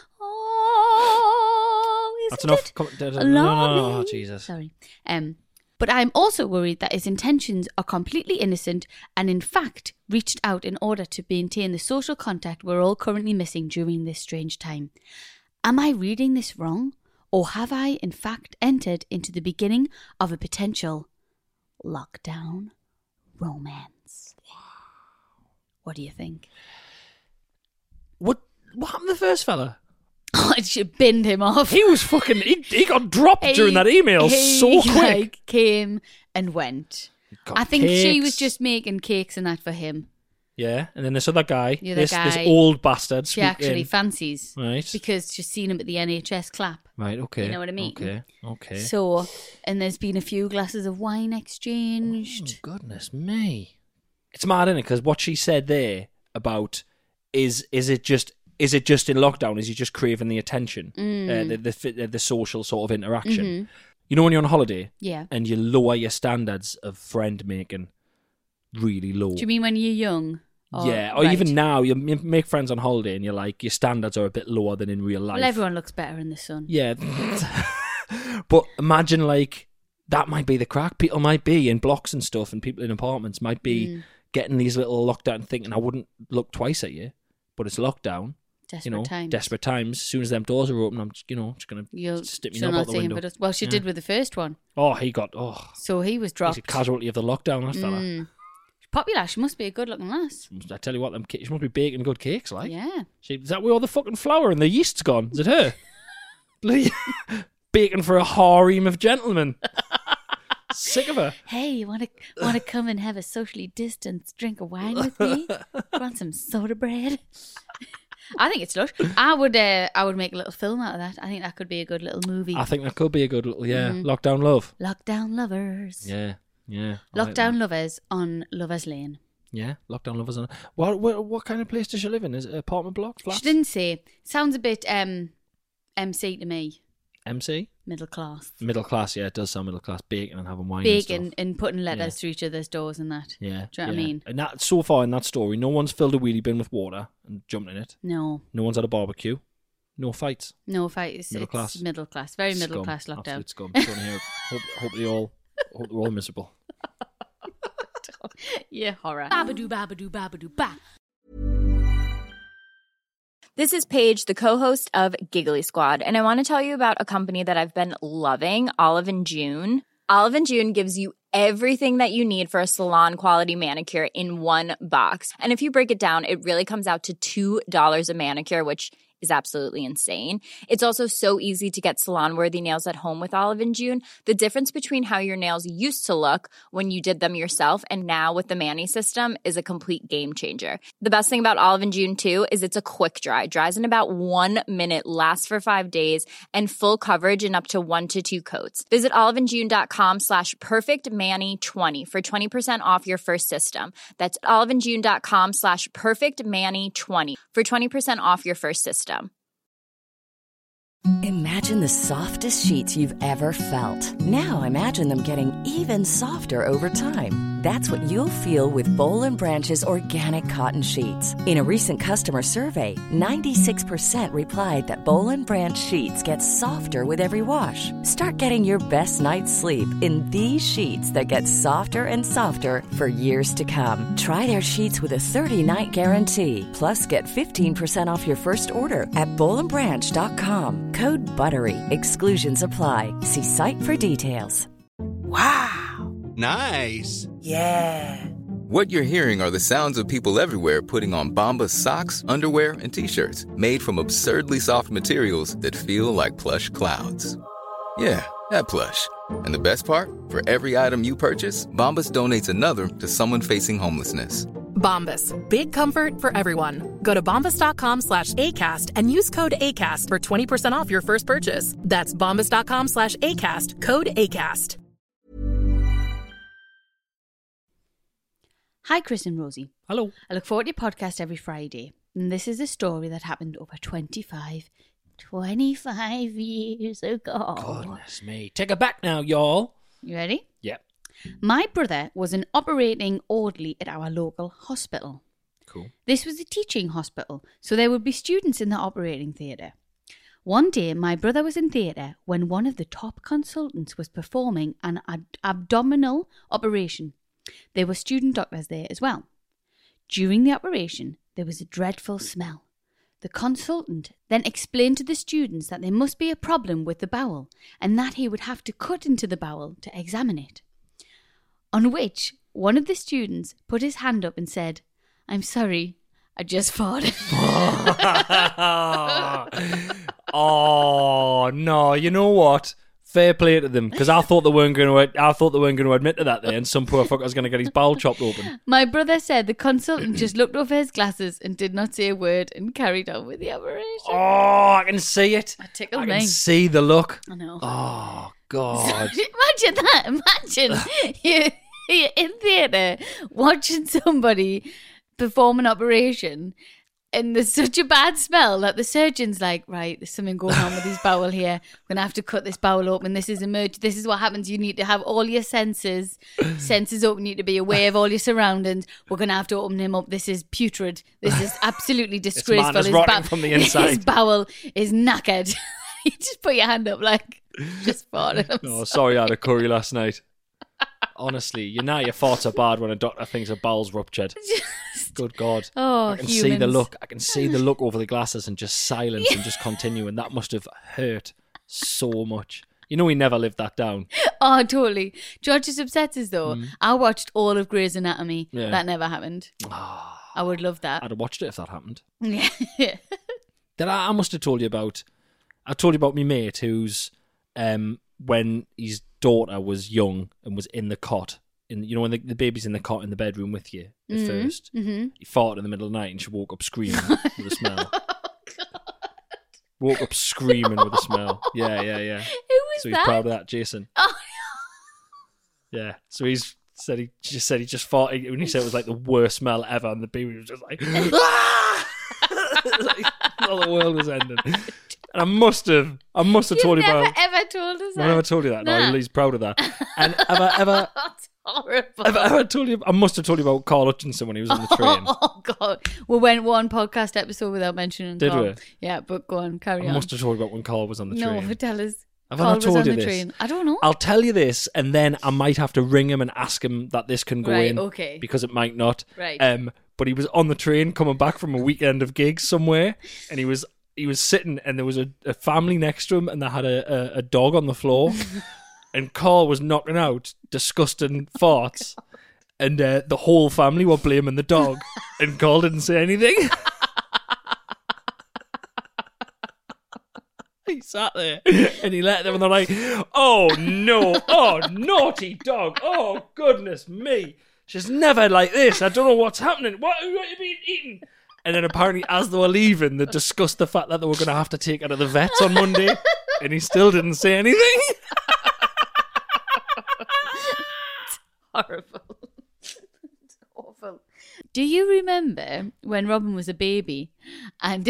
Oh, isn't That's enough. it? Come, no, no, no, lovely? oh, Jesus. Sorry. Um, but I'm also worried that his intentions are completely innocent and in fact reached out in order to maintain the social contact we're all currently missing during this strange time. Am I reading this wrong? Or have I in fact entered into the beginning of a potential lockdown romance? Wow. What do you think? What What happened to the first fella? Oh, I should binned him off. He was fucking... He, he got dropped He- during that email he, so quick. Like, came and went. Got I think she cakes. was just making cakes and that for him. Yeah, and then this other guy, The other this, this guy, old bastard, She swooped actually in. fancies. Right. Because she's seen him at the N H S clap. Right, okay. You know what I mean? Okay, okay. So, and there's been a few glasses of wine exchanged. Oh, goodness me. It's mad, isn't it? Because what she said there about is is it just is it just in lockdown? Is he just craving the attention, Mm. uh, the, the the social sort of interaction? Mhm. You know when you're on holiday Yeah. and you lower your standards of friend making really low. Do you mean when you're young? Or, yeah, or right. even now, you m- make friends on holiday and you're like, your standards are a bit lower than in real life. Well, everyone looks better in the sun. Yeah. But imagine, like, that might be the crack. People might be in blocks and stuff, and people in apartments might be Mm. getting these little lockdown thinking, I wouldn't look twice at you, but it's lockdown. Desperate you know, times. desperate times. As soon as them doors are open, I'm just, you know, just going You'll to stick me she'll knob not out the see him window. for us. Well, she Yeah. did with the first one. Oh, he got, oh, So he was he's dropped. a casualty of the lockdown, that fella. Mm. Popular. She must be a good looking lass. I tell you what, them ca- she must be baking good cakes, like. Yeah. She, is that where all the fucking flour and the yeast's gone? Is it her? Baking for a harem of gentlemen. Sick of her. Hey, you want to want to come and have a socially distanced drink of wine with me? Want some soda bread? I think it's lush. I would uh, I would make a little film out of that. I think that could be a good little movie. I think that could be a good little, yeah, Mhm. lockdown love. Lockdown lovers. Yeah, yeah. I like Lockdown that. lovers on Lovers Lane. Yeah, lockdown lovers. On, what, what what kind of place does she live in? Is it an apartment block? Flats? She didn't say. Sounds a bit um M C to me. M C? Middle class. Middle class, yeah, it does sound middle class. Baking and having wine Big and and, stuff. and putting letters Yeah. through each other's doors and that. Yeah. Do you know what I yeah. mean? And that, so far in that story, no one's filled a wheelie bin with water and jumped in it. No. No one's had a barbecue. No fights. No fight. It's Middle it's class. Middle class. Very middle Scum. class lockdown. Absolute scum. Don't hear it. Hope, hope they all hope they're all miserable. Yeah, horror. Babadoo, babadoo, babadoo, ba. This is Paige, the co-host of Giggly Squad, and I want to tell you about a company that I've been loving, Olive and June. Olive and June gives you everything that you need for a salon-quality manicure in one box. And if you break it down, it really comes out to two dollars a manicure, which is absolutely insane. It's also so easy to get salon-worthy nails at home with Olive and June. The difference between how your nails used to look when you did them yourself and now with the Mani system is a complete game changer. The best thing about Olive and June, too, is it's a quick dry. Dries in about one minute, lasts for five days, and full coverage in up to one to two coats. Visit oliveandjune.com slash perfectmani20 for twenty percent off your first system. That's oliveandjune.com slash perfectmani20 for twenty percent off your first system. Imagine the softest sheets you've ever felt. Now imagine them getting even softer over time. That's what you'll feel with Boll and Branch's organic cotton sheets. In a recent customer survey, ninety-six percent replied that Boll and Branch sheets get softer with every wash. Start getting your best night's sleep in these sheets that get softer and softer for years to come. Try their sheets with a thirty-night guarantee. Plus, get fifteen percent off your first order at boll and branch dot com. Code BUTTERY. Exclusions apply. See site for details. Wow. Nice. Yeah. What you're hearing are the sounds of people everywhere putting on Bombas socks, underwear, and T-shirts made from absurdly soft materials that feel like plush clouds. Yeah, that plush. And the best part? For every item you purchase, Bombas donates another to someone facing homelessness. Bombas. Big comfort for everyone. Go to bombas.com slash ACAST and use code ACAST for twenty percent off your first purchase. That's bombas.com slash ACAST. Code ACAST. Hi, Chris and Rosie. Hello. I look forward to your podcast every Friday. And this is a story that happened over twenty-five, twenty-five years ago. Goodness me. Take it back now, y'all. You ready? Yep. My brother was an operating orderly at our local hospital. Cool. This was a teaching hospital, so there would be students in the operating theatre. One day, my brother was in theatre when one of the top consultants was performing an ad- abdominal operation. There were student doctors there as well. During the operation, there was a dreadful smell. The consultant then explained to the students that there must be a problem with the bowel and that he would have to cut into the bowel to examine it. On which, one of the students put his hand up and said, "I'm sorry, I just farted." Oh, no, you know what? Fair play to them, because I thought they weren't going to. I thought they weren't going to admit to that. Then some poor fucker was going to get his bowel chopped open. My brother said the consultant just looked over his glasses and did not say a word and carried on with the operation. Oh, I can see it. That tickled I me. can see the look. I know. Oh God! Imagine that. Imagine you, you're in theatre watching somebody perform an operation. And there's such a bad smell that the surgeon's like, right, there's something going on with his bowel here. We're going to have to cut this bowel open. This is emerg- This is what happens. You need to have all your senses, senses open. You need to be aware of all your surroundings. We're going to have to open him up. This is putrid. This is absolutely disgraceful. This man is rotting from the inside. His bowel is knackered. You just put your hand up like, just farted. I'm Oh, sorry, I had a curry last night. Honestly, you know your farts are bad when a doctor thinks a bowel's ruptured. Just, Good God. oh, I can humans. see the look. I can see the look over the glasses and just silence and just continue. And that must have hurt so much. You know, he never lived that down. Oh, totally. George just upsets us though. Mm. I watched all of Grey's Anatomy. Yeah. That never happened. Oh, I would love that. I'd have watched it if that happened. Yeah. Then I, I must have told you about. I told you about my mate who's um when his daughter was young and was in the cot. In, you know, when the, the baby's in the cot in the bedroom with you at mm-hmm. first. Mm-hmm. He farted in the middle of the night and she woke up screaming with a smell. Oh, God. Woke up screaming with a smell. Yeah, yeah, yeah. Who was so he's that? proud of that, Jason. Oh, yeah. So he's said he just said he just farted when he said it was like the worst smell ever, and the baby was just like, ah! Like, all the world was ending. And I must have, I must have You've told you never about. ever told us that. I never told you that. Nah. No, he's proud of that. And have I ever? That's horrible. Have I ever told you? I must have told you about Carl Hutchinson when he was on the train. Oh God, we went one podcast episode without mentioning Did Carl. we? Yeah, but go on, carry I on. must have told you about when Carl was on the train. No, tell us. Have Carl I not was told on you the this? train. I don't know. I'll tell you this, and then I might have to ring him and ask him that this can go Right, in. okay. Because it might not. Right. Um, but he was on the train coming back from a weekend of gigs somewhere, and he was he was sitting, and there was a, a family next to him, and they had a, a, a dog on the floor, and Carl was knocking out disgusting farts, and uh, the whole family were blaming the dog, and Carl didn't say anything. he sat there and he let them, and they're like, oh no, oh naughty dog, oh goodness me, she's never like this. I don't know what's happening. What, what have you been eating? And then apparently, as they were leaving, they discussed the fact that they were going to have to take her to the vets on Monday, and he still didn't say anything. It's horrible. It's awful. Do you remember when Robin was a baby and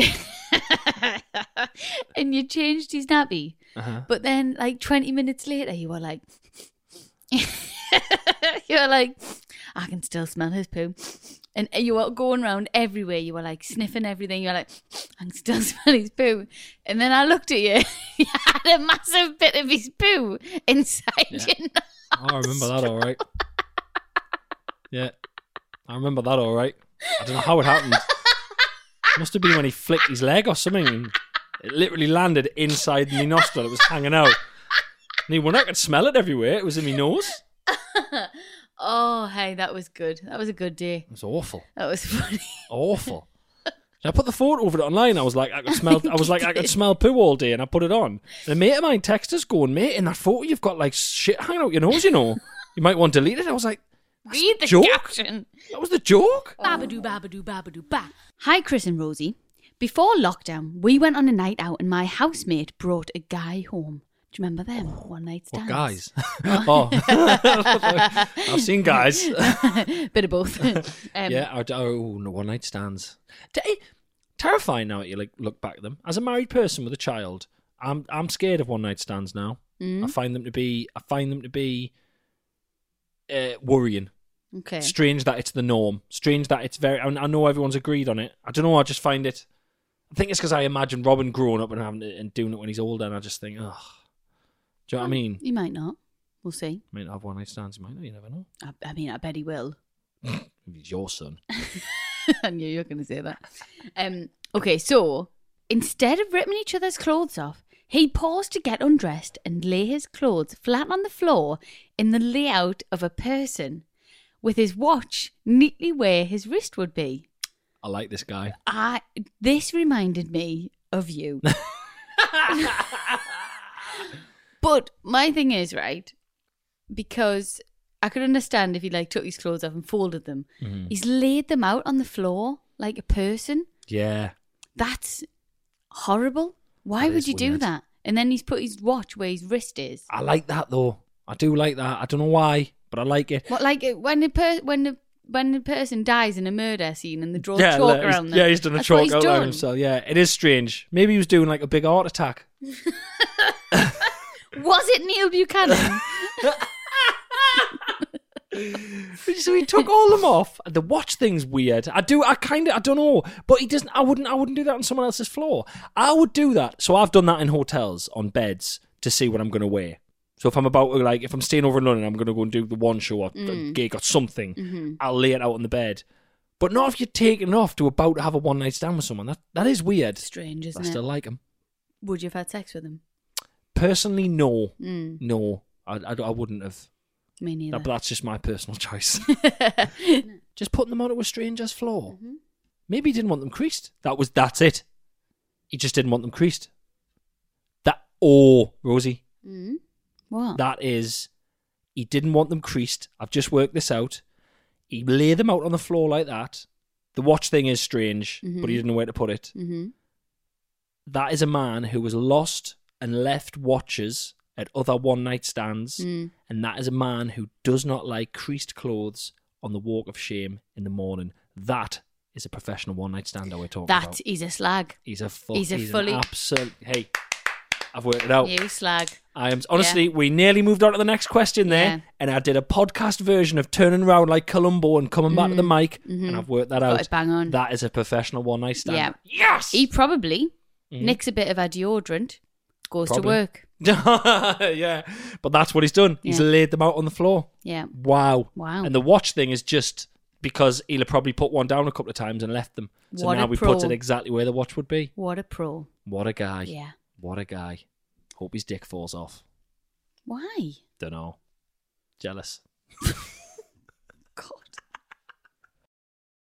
and you changed his nappy, Uh-huh. but then like twenty minutes later you were like, you were like, I can still smell his poo. And you were going around everywhere. You were like sniffing everything. You were like, I can still smell his poo. And then I looked at you. You had a massive bit of his poo inside Yeah. your nose. I remember that all right. Yeah, I remember that all right. I don't know how it happened. Must have been when he flicked his leg or something. And it literally landed inside my nostril. It was hanging out. And when I could smell it everywhere, it was in my nose. Oh, hey, that was good. That was a good day. It was awful. That was funny. Awful. And I put the photo of it online. I was like, I could smell. I was like, I could smell poo all day, and I put it on. And a mate of mine texted us going, mate, in that photo you've got like shit hanging out your nose. You know, you might want to delete it. I was like, Read the joke? caption. That was the joke. Babadoo, babadoo, babadoo, ba. Hi, Chris and Rosie. Before lockdown, we went on a night out and my housemate brought a guy home. Do you remember them? One night What stands. guys? Oh, I've seen guys. Bit of both. um, Yeah. I, oh no, one night stands. T- Terrifying now that you like look back at them. As a married person with a child, I'm I'm scared of one night stands now. Mm. I find them to be. I find them to be uh, worrying. Okay. Strange that it's the norm. Strange that it's very. I, I know everyone's agreed on it. I don't know. I just find it. I think it's because I imagine Robin growing up and having it, and doing it when he's older, and I just think, ugh. Do you know what I mean? You might not. We'll see. Might not have one night stands. You might not. You never know. I, I mean, I bet he will. If he's your son. I knew you were going to say that. Um. Okay, so instead of ripping each other's clothes off, he paused to get undressed and lay his clothes flat on the floor in the layout of a person, with his watch neatly where his wrist would be. I like this guy. I. This reminded me of you. But my thing is, right, because I could understand if he like took his clothes off and folded them. Mm-hmm. He's laid them out on the floor like a person. Yeah. That's horrible. Why That would is you do weird. that? And then he's put his watch where his wrist is. I like that though. I do like that. I don't know why, but I like it. What, like uh, when the per- when the when the person dies in a murder scene and they draw Yeah, chalk like, he's- around them? yeah, he's done a That's what chalk he's outline done. himself. Yeah, it is strange. Maybe he was doing like a big heart attack. Was it Neil Buchanan? So he took all them off. The watch thing's weird. I do. I kind of. I don't know. But he doesn't. I wouldn't. I wouldn't do that on someone else's floor. I would do that. So I've done that in hotels on beds to see what I'm going to wear. So if I'm about to, like, if I'm staying over in London, I'm going to go and do the one show or Mm. a gig or something. Mm-hmm. I'll lay it out on the bed. But not if you're taking it off to about to have a one night stand with someone. That that is weird. Strange, I isn't still it? like him. Would you have had sex with him? Personally, no, Mm. no, I, I, I wouldn't have. Me neither. That, but that's just my personal choice. Just putting them onto a stranger's floor. Mm-hmm. Maybe he didn't want them creased. That was that's it. He just didn't want them creased. That oh, Rosie, Mm. What? that is, he didn't want them creased. I've just worked this out. He laid them out on the floor like that. The watch thing is strange, Mhm. but he didn't know where to put it. Mm-hmm. That is a man who was lost and left watches at other one night stands. Mm. And that is a man who does not like creased clothes on the walk of shame in the morning. That is a professional one night stander we're talking That about. is a slag. He's a full, he's a he's fully- an absolute. Hey, I've worked it out. You slag. I am honestly. We nearly moved on to the next question there, Yeah. and I did a podcast version of turning around like Columbo and coming back to the mic, mhm. and I've worked that Got out. it bang on. That is a professional one night stand. Yeah. Yes. He probably Mhm. nicks a bit of our deodorant, goes Probably. to work. Yeah, but that's what he's done. He's Yeah. laid them out on the floor. Yeah. Wow. Wow. And the watch thing is just because he'll have probably put one down a couple of times and left them. So What a now we pro. put it exactly where the watch would be. What a pro. What a guy. Yeah. What a guy. Hope his dick falls off. Why? Dunno. Jealous. God.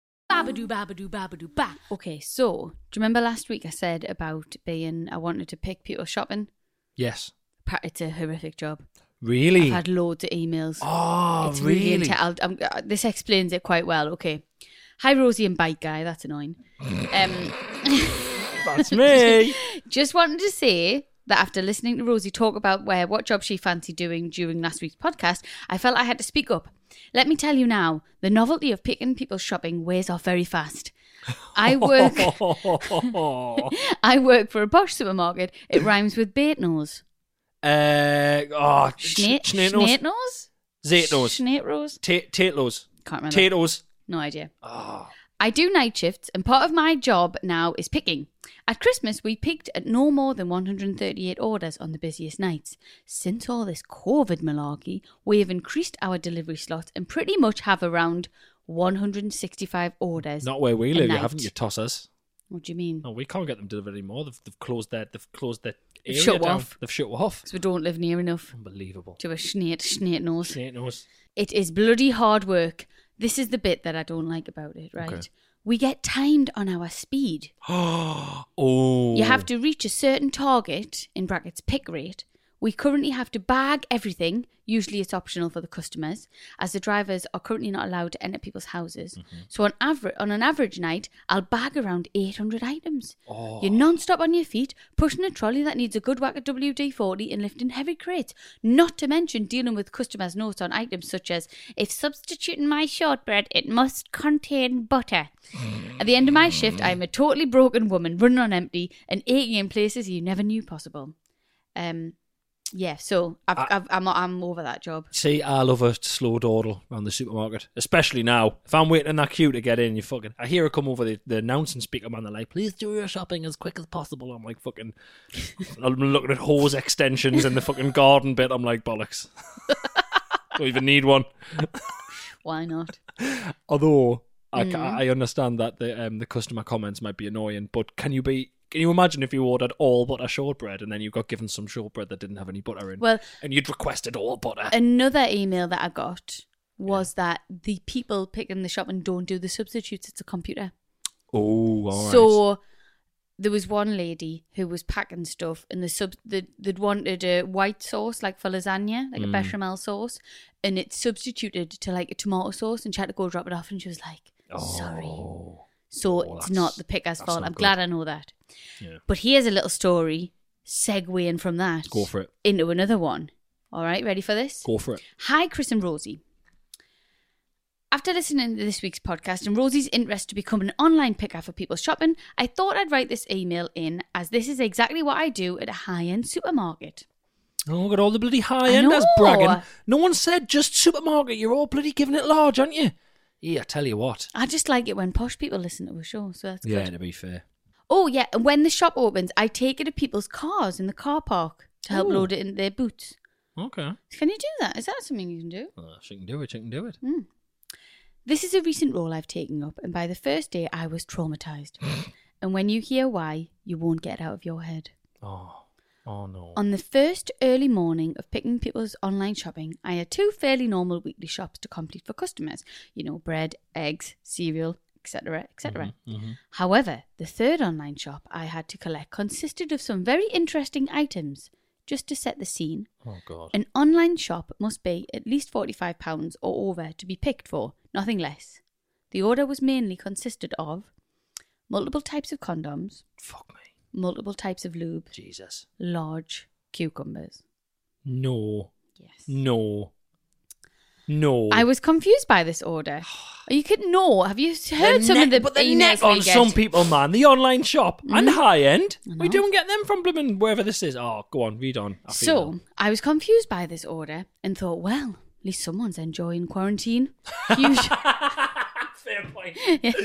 babadoo, babadoo, babadoo, ba. Okay, so do you remember last week I said about being, I wanted to pick people shopping? Yes. Pa- It's a horrific job. Really? I've had loads of emails. Oh, it's really, really? inte- I'll, I'm, uh, this explains it quite well. Okay. Hi, Rosie and Bike Guy. That's annoying. Um, That's me. just wanted to say that after listening to Rosie talk about where what job she fancied doing during last week's podcast, I felt I had to speak up. Let me tell you now, the novelty of picking people's shopping wears off very fast. I work I work for a posh supermarket. It rhymes with bait nose. Uh, oh, Schne- Schneetnos. Schneetnos? Zeitnos. Schneetros? Tatlos. Can't remember. Taters. No idea. Oh. I do night shifts, and part of my job now is picking. At Christmas, we picked at no more than one hundred thirty-eight orders on the busiest nights. Since all this COVID malarkey, we have increased our delivery slots and pretty much have around one hundred sixty-five orders. Not where we a live, you night. haven't you, tossers? What do you mean? No, we can't get them delivered anymore. They've, they've closed their they've closed their They've area shut down. off. They've shut off. Because we don't live near enough Unbelievable. to a schneet, schneet nose. Tatlos. It is bloody hard work. This is the bit that I don't like about it, right? Okay. We get timed on our speed. Oh. You have to reach a certain target, in brackets pick rate. We currently have to bag everything. Usually it's optional for the customers, as the drivers are currently not allowed to enter people's houses. Mm-hmm. So on average, on an average night, I'll bag around eight hundred items. Oh. You're non-stop on your feet, pushing a trolley that needs a good whack of W D forty and lifting heavy crates. Not to mention dealing with customers' notes on items such as, if substituting my shortbread, it must contain butter. At the end of my shift, I'm a totally broken woman running on empty and aching in places you never knew possible. Um... Yeah, so I've, I- I've, I'm I'm over that job. See, I love a slow dawdle around the supermarket, especially now. If I'm waiting in that queue to get in, you fucking... I hear it come over the, the announcing speaker, man. They're like, please do your shopping as quick as possible. I'm like, fucking... I'm looking at hose extensions in the fucking garden bit. I'm like, bollocks. Don't even need one. Why not? Although, I, Mm. ca- I understand that the um, the customer comments might be annoying, but can you be... Can you imagine if you ordered all butter shortbread and then you got given some shortbread that didn't have any butter in? Well, and you'd requested all butter. another email that I got was that the people picking the shopping don't do the substitutes. It's a computer. Oh, all right. So there was one lady who was packing stuff, and the sub they'd, they'd wanted a white sauce, like for lasagna, like Mm. a bechamel sauce, and it substituted to like a tomato sauce, and she had to go drop it off, and she was like, "Sorry." Oh. So Oh, it's that's- not the picker's that's fault. not I'm good. glad I know that. Yeah. But here's a little story segueing from that Go for it. into another one. All right, ready for this? Go for it. Hi, Chris and Rosie. After listening to this week's podcast and Rosie's interest to become an online picker for people's shopping, I thought I'd write this email in, as this is exactly what I do at a high-end supermarket. Oh, look at all the bloody high I end. That's know. bragging. No one said just supermarket. You're all bloody giving it large, aren't you? Yeah, I tell you what. I just like it when posh people listen to a show, so that's Yeah, good. to be fair. Oh, yeah, and when the shop opens, I take it to people's cars in the car park to help Ooh. load it in their boots. Okay. Can you do that? Is that something you can do? Uh, she can do it. She can do it. This is a recent role I've taken up, and by the first day, I was traumatized. And when you hear why, you won't get it out of your head. Oh. Oh, no. On the first early morning of picking people's online shopping, I had two fairly normal weekly shops to complete for customers. You know, bread, eggs, cereal, et cetera, et cetera. Mm-hmm. However, the third online shop I had to collect consisted of some very interesting items. Just to set the scene, Oh, God. an online shop must be at least forty-five pounds or over to be picked for, nothing less. The order was mainly consisted of multiple types of condoms, Fuck me. multiple types of lube, Jesus. large cucumbers. No. Yes. No. No. I was confused by this order. You could know. Have you heard The some neck- of the but the emails neck we on get? some people, man. The online shop and high end. I We know. don't get them from blooming wherever this is. Oh, go on, read on. I feel So them. I was confused by this order and thought, well, at least someone's enjoying quarantine. Huge. Fair point.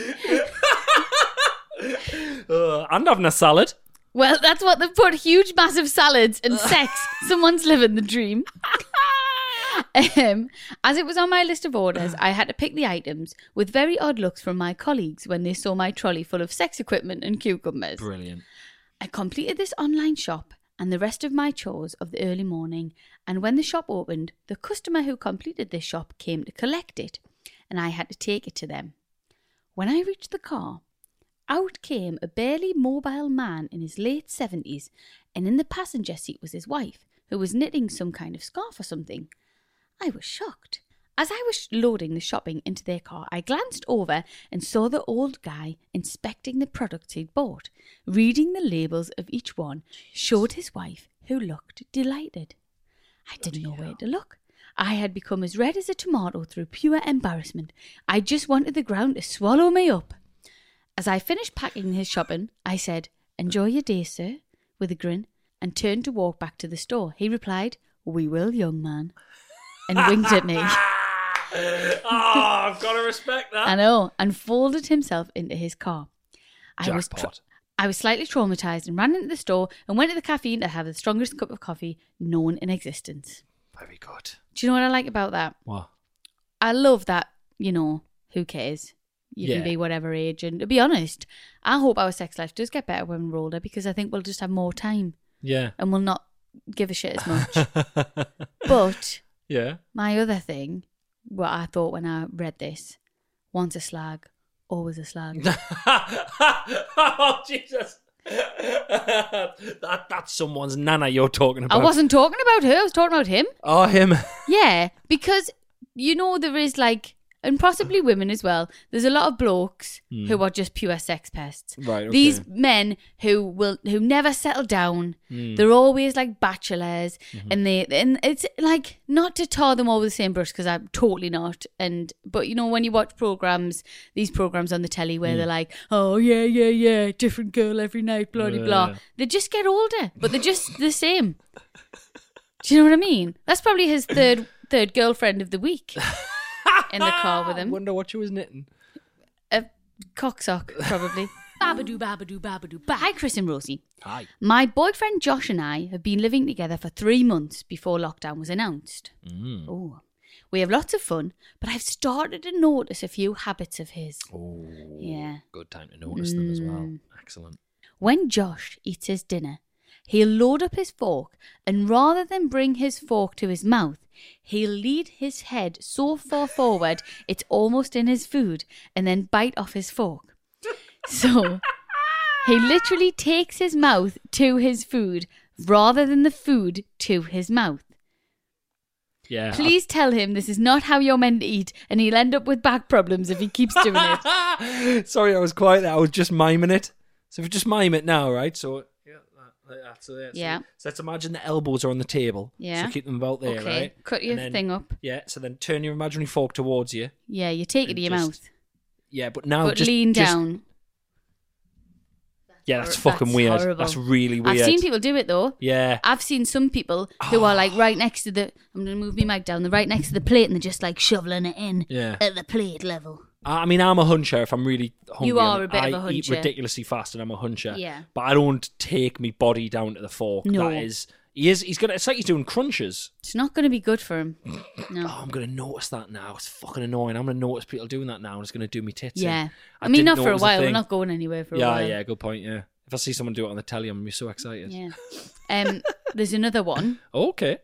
uh, and having a salad. Well, that's what they've put: huge, massive salads and sex. Someone's living the dream. Um, as it was on my list of orders, I had to pick the items, with very odd looks from my colleagues when they saw my trolley full of sex equipment and cucumbers. Brilliant. I completed this online shop and the rest of my chores of the early morning, and when the shop opened, the customer who completed this shop came to collect it, and I had to take it to them. When I reached the car, out came a barely mobile man in his late seventies, and in the passenger seat was his wife, who was knitting some kind of scarf or something. I was shocked. As I was loading the shopping into their car, I glanced over and saw the old guy inspecting the products he'd bought. Reading the labels of each one showed his wife, who looked delighted. I didn't know where to look. I had become as red as a tomato through pure embarrassment. I just wanted the ground to swallow me up. As I finished packing his shopping, I said, "Enjoy your day, sir," with a grin, and turned to walk back to the store. He replied, "We will, young man," and winked at me. Oh, I've got to respect that. I know, and folded himself into his car. I was tra- Jackpot. I was slightly traumatized and ran into the store and went to the caffeine to have the strongest cup of coffee known in existence. Very good. Do you know what I like about that? What? I love that, you know, who cares? You Yeah. can be whatever age. And to be honest, I hope our sex life does get better when we're older, because I think we'll just have more time Yeah. and we'll not give a shit as much. But Yeah. my other thing, what I thought when I read this, once a slag, always a slag. Oh, Jesus. that, that's someone's nana you're talking I about. wasn't talking about her, I was talking about him. Oh, him. Yeah, because, you know, there is like, and possibly women as well, there's a lot of blokes Hmm. who are just pure sex pests. Right, okay. These men who will who never settle down. Hmm. They're always like bachelors, Mm-hmm. and they and it's like, not to tar them all with the same brush, because I'm totally not. And but you know, when you watch programs, these programs on the telly where Hmm. they're like, oh yeah yeah yeah, different girl every night, blah blah blah. Yeah. They just get older, but they're just the same. Do you know what I mean? That's probably his third third girlfriend of the week in the car with I him. wonder what she was knitting. A cocksock, probably. Babadoo, babadoo, babadoo, ba. Hi, Chris and Rosie. Hi. My boyfriend Josh and I have been living together for three months before lockdown was announced. Mm. Oh, we have lots of fun, but I've started to notice a few habits of his. Oh, Yeah. good time to notice them as well. Mm. Excellent. When Josh eats his dinner, he'll load up his fork, and rather than bring his fork to his mouth, he'll lead his head so far forward it's almost in his food, and then bite off his fork. So he literally takes his mouth to his food rather than the food to his mouth. Yeah. Please tell him this is not how you're meant to eat, and he'll end up with back problems if he keeps doing it. I- Sorry, I was quiet there. I was just miming it. So if you just mime it now, right? So yeah, that, like that, so, yeah. So, Yeah. so let's imagine the elbows are on the table. Yeah. So keep them about there, Okay, right? cut your And then- thing up. Yeah. So then turn your imaginary fork towards you. Yeah, you take it And to your just- mouth, Yeah, but now but just lean just- down. Yeah, that's Hor- fucking that's weird. horrible. That's really weird. I've seen people do it though. Yeah. I've seen some people who are like right next to the. I'm going to move my mic down. They're right next to the plate and they're just like shoveling it in Yeah. at the plate level. I mean, I'm a huncher if I'm really hungry. You are and a bit I of a eat huncher. ridiculously fast and I'm a huncher. Yeah. But I don't take me body down to the fork. No. That is... He is, he's gonna, it's like he's doing crunches. It's not going to be good for him. No. Oh, I'm going to notice that now. It's fucking annoying. I'm going to notice people doing that now and it's going to do me tits in. Yeah. I I mean, didn't not know for it a was a while. We're thing. not going anywhere for a Yeah, while. yeah, good point, yeah. If I see someone do it on the telly, I'm going to be so excited. Yeah. Um, there's another one. Okay.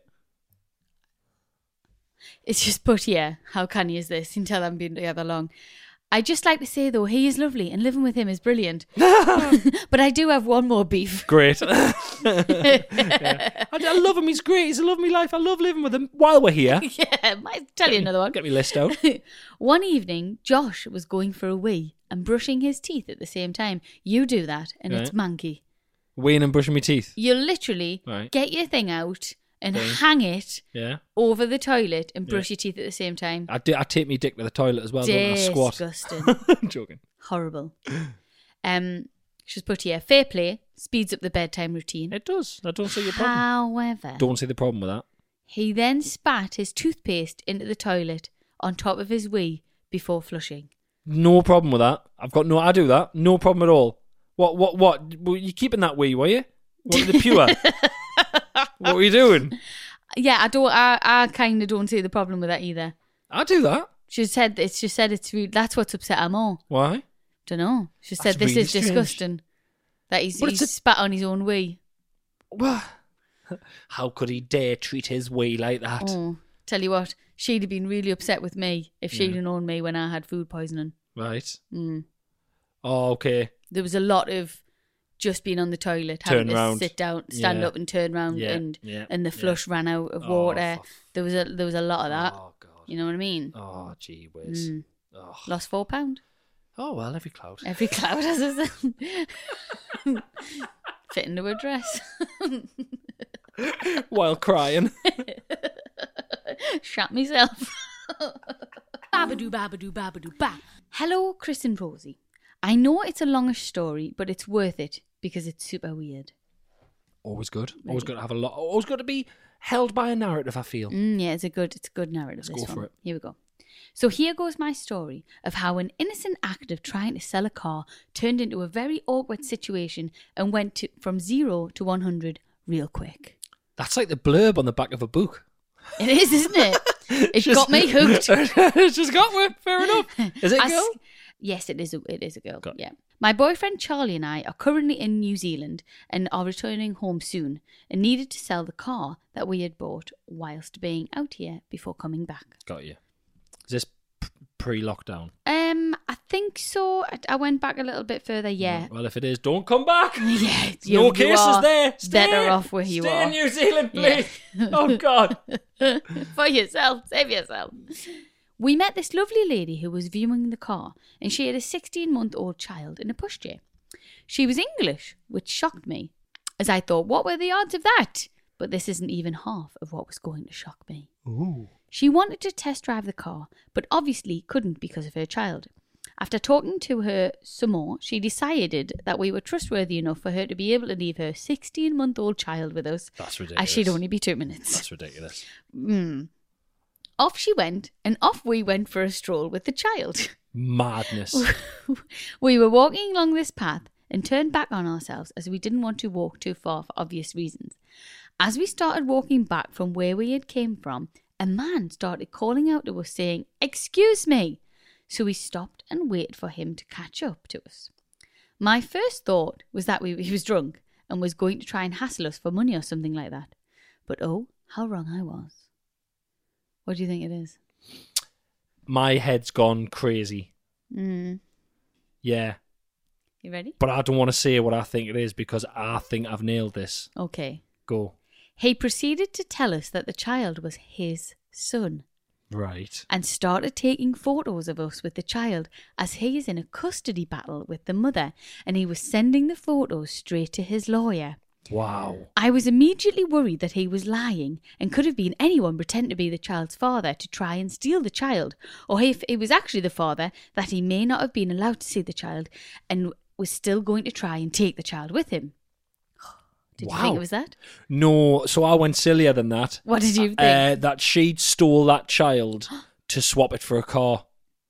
It's just, but yeah, how canny is this? You can tell I'm been together long. I just like to say though, he is lovely and living with him is brilliant. But I do have one more beef. Great. yeah. I, I love him. He's great. He's a love me life. I love living with him while we're here. Yeah, might tell you another one. Get me list out. One evening, Josh was going for a wee and brushing his teeth at the same time. You do that, and it's Right. manky. Weighing and brushing my teeth. You literally Right. get your thing out and Okay. hang it Yeah. over the toilet and brush Yeah. your teeth at the same time. I, do, I take me dick to the toilet as well. Don't I? I squat. Disgusting. I'm joking. Horrible. Um, she's put here, fair play, speeds up the bedtime routine. It does. I don't see your problem. However, Don't see the problem with that. he then spat his toothpaste into the toilet on top of his wee before flushing. No problem with that. I've got no. I do that. No problem at all. What? What? What? Were you keeping that wee? Were you? What? The pure? What were you doing? Yeah, I don't. I, I kind of don't see the problem with that either. I do that. She said it's. She said it's. Re- that's what's upset her more. Why? Don't know. She That's said this really is strange. disgusting. That he's, But he's it's a- spat on his own wee. Well, how could he dare treat his wee like that? Oh, tell you what, she'd have been really upset with me if she'd Yeah. have known me when I had food poisoning. Right. Mm. Oh, okay. There was a lot of just being on the toilet, having Turn to round. sit down, stand Yeah. up and turn round, Yeah, and yeah, and the yeah. flush ran out of Oh, water. for f- There was a there was a lot of that. Oh, God. You know what I mean? Oh, gee whiz. Mm. Oh. Lost four pound. oh, well, every cloud. Every cloud has a son. Fit into a dress. While crying. Shat myself. Babadoo, babadoo, babadoo, ba. Hello, Chris and Rosie. I know it's a longish story, but it's worth it because it's super weird. Always good. Always good to have a lot. Always good to be held by a narrative, I feel. Mm, yeah, it's a good, it's a good narrative. Let's this go for one. it. Here we go. So here goes my story of how an innocent act of trying to sell a car turned into a very awkward situation and went to, from zero to one hundred real quick. That's like the blurb on the back of a book. It is, isn't it? It Just- got me hooked. It's just got me. Fair enough. Is it a I girl? s- Yes, it is. A, it is a girl. Got it. Yeah. My boyfriend Charlie and I are currently in New Zealand and are returning home soon, and needed to sell the car that we had bought whilst being out here before coming back. Got you. Is this p- pre-lockdown? Um, I think so. I, I went back a little bit further. Yeah. Well, if it is, don't come back. Yeah. No you cases are there. Stay. Better off where you Stay are. in New Zealand, Yeah. please. Oh, God. For yourself. Save yourself. We met this lovely lady who was viewing the car, and she had a sixteen-month-old child in a pushchair. She was English, which shocked me, as I thought, what were the odds of that? But this isn't even half of what was going to shock me. Ooh. She wanted to test drive the car, but obviously couldn't because of her child. After talking to her some more, she decided that we were trustworthy enough for her to be able to leave her sixteen-month-old child with us, That's ridiculous. as she'd only be two minutes. That's ridiculous. Mm. Off she went, and off we went for a stroll with the child. Madness. We were walking along this path and turned back on ourselves as we didn't want to walk too far for obvious reasons. As we started walking back from where we had came from, a man started calling out to us saying, "Excuse me." So we stopped and waited for him to catch up to us. My first thought was that we, he was drunk and was going to try and hassle us for money or something like that. But oh, how wrong I was. What do you think it is? My head's gone crazy. Mm. Yeah. You ready? But I don't want to say what I think it is because I think I've nailed this. Okay. Go. He proceeded to tell us that the child was his son Right. and started taking photos of us with the child as he is in a custody battle with the mother, and he was sending the photos straight to his lawyer. Wow. I was immediately worried that he was lying and could have been anyone pretending to be the child's father to try and steal the child, or if it was actually the father, that he may not have been allowed to see the child and was still going to try and take the child with him. Did you think Wow. it was that? No, so I went sillier than that. What did you think? Uh, that she'd stole that child to swap it for a car.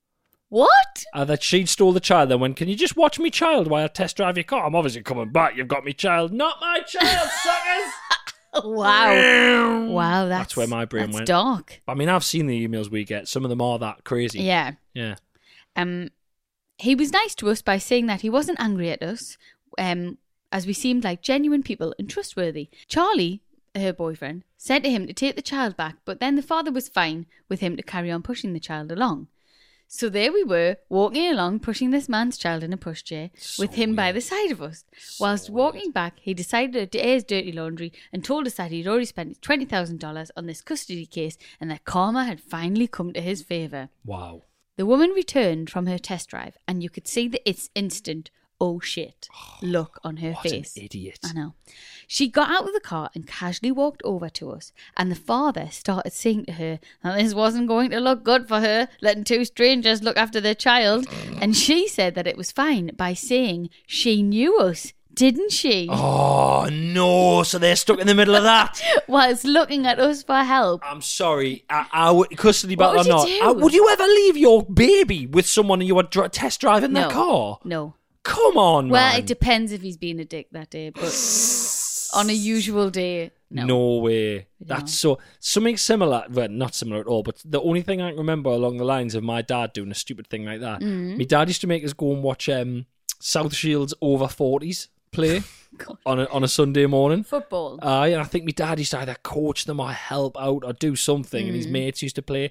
What? Uh, that she'd stole the child, then went, "Can you just watch me child while I test drive your car? I'm obviously coming back. You've got me child. Not my child, suckers!" Wow. Wow, that's, That's where my brain that's went. dark. I mean, I've seen the emails we get. Some of them are that crazy. Yeah. Yeah. Um, he was nice to us by saying that he wasn't angry at us, um, as we seemed like genuine people and trustworthy. Charlie, her boyfriend, said to him to take the child back, but then the father was fine with him to carry on pushing the child along. So there we were, walking along, pushing this man's child in a pushchair So with him by weird. the side of us. So Whilst walking back, he decided to air his dirty laundry and told us that he'd already spent twenty thousand dollars on this custody case and that karma had finally come to his favour. Wow. The woman returned from her test drive, and you could see the it's instant "oh shit" look on her What an face. idiot. I know. She got out of the car and casually walked over to us, and the father started saying to her that this wasn't going to look good for her, letting two strangers look after their child. And she said that it was fine by saying she knew us, didn't she? Oh, no. So they're stuck in the middle of that. Whilst looking at us for help. I'm sorry. I, I would, custody What battle or would you not. do? I- would you ever leave your baby with someone you were dr- test driving their No. car? No. Come on, Well, man. it depends if he's been a dick that day, but on a usual day, no. No way. No. That's so something similar. Well, not similar at all. But the only thing I can remember along the lines of my dad doing a stupid thing like that. Mm-hmm. My dad used to make us go and watch um, South Shields over forties play on a, on a Sunday morning. Football. Aye, and I think my dad used to either coach them or help out or do something, and his Mm. mates used to play.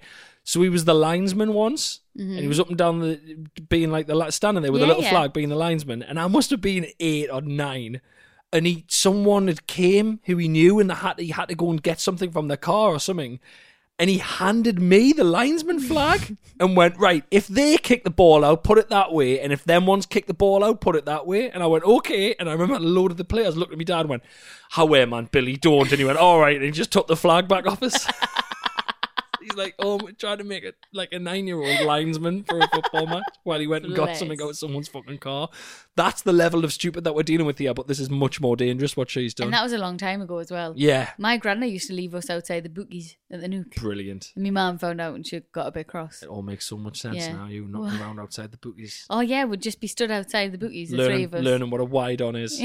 So he was the linesman once, Mm-hmm. and he was up and down the, being like the li- standing there with Yeah, a little yeah. flag, being the linesman. And I must have been eight or nine. And he, someone had came who he knew, and they had, he had to go and get something from their car or something. And he handed me the linesman flag and went, right, if they kick the ball out, put it that way. And if them ones kick the ball out, put it that way. And I went, okay. And I remember a load of the players looked at me dad and went, however, man, Billy, don't. And he went, all right. And he just took the flag back off us. He's like, oh, I'm trying to make it like a nine-year-old linesman for a football match while he went and got Bless. something out of someone's fucking car. That's the level of stupid that we're dealing with here, but this is much more dangerous what she's done. And that was a long time ago as well. Yeah. My grandma used to leave us outside the bookies at the Nook. Brilliant. And my mum found out and she got a bit cross. It all makes so much sense Yeah. now. You knocking around outside the bookies. Oh yeah, we'd just be stood outside the bookies, the three Learning, of us. learning what a wide on is.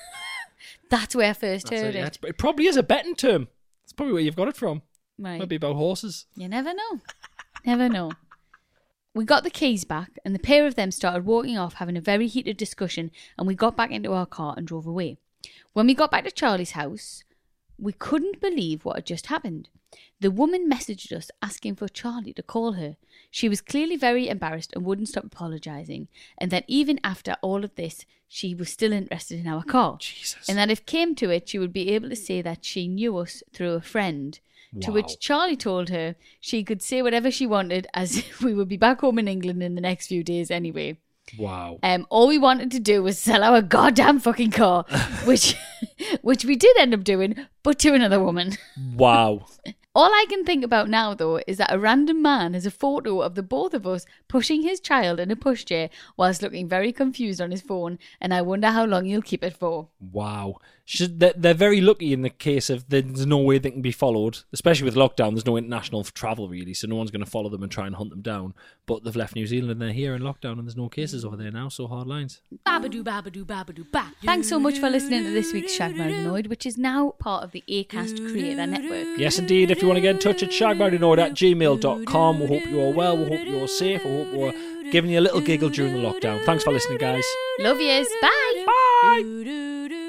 That's where I first That's heard it, it. yeah. It's- It probably is a betting term. It's probably where you've got it from. Right. Might be about horses. You never know. Never know. We got the keys back, and the pair of them started walking off, having a very heated discussion, and we got back into our car and drove away. When we got back to Charlie's house, we couldn't believe what had just happened. The woman messaged us asking for Charlie to call her. She was clearly very embarrassed and wouldn't stop apologising, and that even after all of this, she was still interested in our car. Jesus. And that if came to it, she would be able to say that she knew us through a friend. To Wow. which Charlie told her she could say whatever she wanted, as we would be back home in England in the next few days anyway. Wow. Um, all we wanted to do was sell our goddamn fucking car, which which we did end up doing, but to another woman. Wow. All I can think about now, though, is that a random man has a photo of the both of us pushing his child in a pushchair whilst looking very confused on his phone, and I wonder how long he'll keep it for. Wow. Should, they're, they're very lucky in the case of there's no way they can be followed, especially with lockdown. There's no international travel, really, so no one's going to follow them and try and hunt them down. But they've left New Zealand and they're here in lockdown and there's no cases over there now, so hard lines. Babadoo, babadoo, babadoo, ba. Thanks so much for listening to this week's Shag Married Annoyed, which is now part of the Acast Creator Network. Yes, indeed. If you want to get in touch at shagmarriedannoyed at gmail dot com. We hope you're all well. We hope you're safe. We hope we're giving you a little giggle during the lockdown. Thanks for listening, guys. Love yous. Bye. Bye.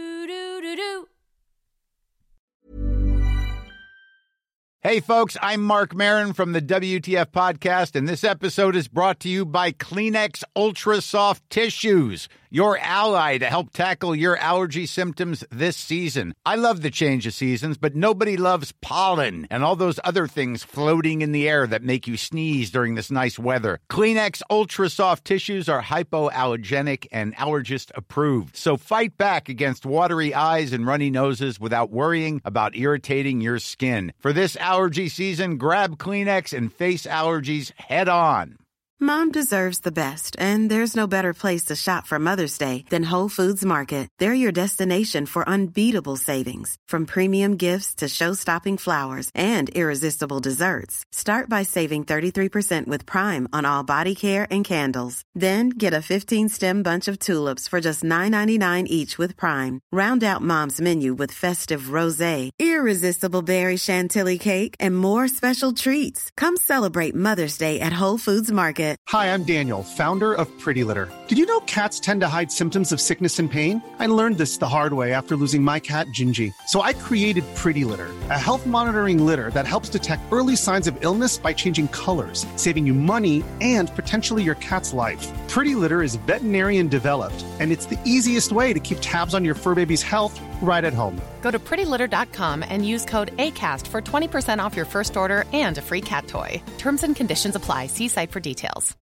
Hey, folks, I'm Mark Maron from the W T F Podcast, and this episode is brought to you by Kleenex Ultra Soft Tissues, your ally to help tackle your allergy symptoms this season. I love the change of seasons, but nobody loves pollen and all those other things floating in the air that make you sneeze during this nice weather. Kleenex Ultra Soft Tissues are hypoallergenic and allergist approved, so fight back against watery eyes and runny noses without worrying about irritating your skin. For this allergy season, grab Kleenex and face allergies head on. Mom deserves the best, and there's no better place to shop for Mother's Day than Whole Foods Market. They're your destination for unbeatable savings, from premium gifts to show-stopping flowers and irresistible desserts. Start by saving thirty-three percent with Prime on all body care and candles. Then get a fifteen-stem bunch of tulips for just nine ninety-nine each with Prime. Round out Mom's menu with festive rosé, irresistible berry chantilly cake, and more special treats. Come celebrate Mother's Day at Whole Foods Market. Hi, I'm Daniel, founder of Pretty Litter. Did you know cats tend to hide symptoms of sickness and pain? I learned this the hard way after losing my cat, Gingy. So I created Pretty Litter, a health monitoring litter that helps detect early signs of illness by changing colors, saving you money and potentially your cat's life. Pretty Litter is veterinarian developed, and it's the easiest way to keep tabs on your fur baby's health right at home. Go to pretty litter dot com and use code ACAST for twenty percent off your first order and a free cat toy. Terms and conditions apply. See site for details.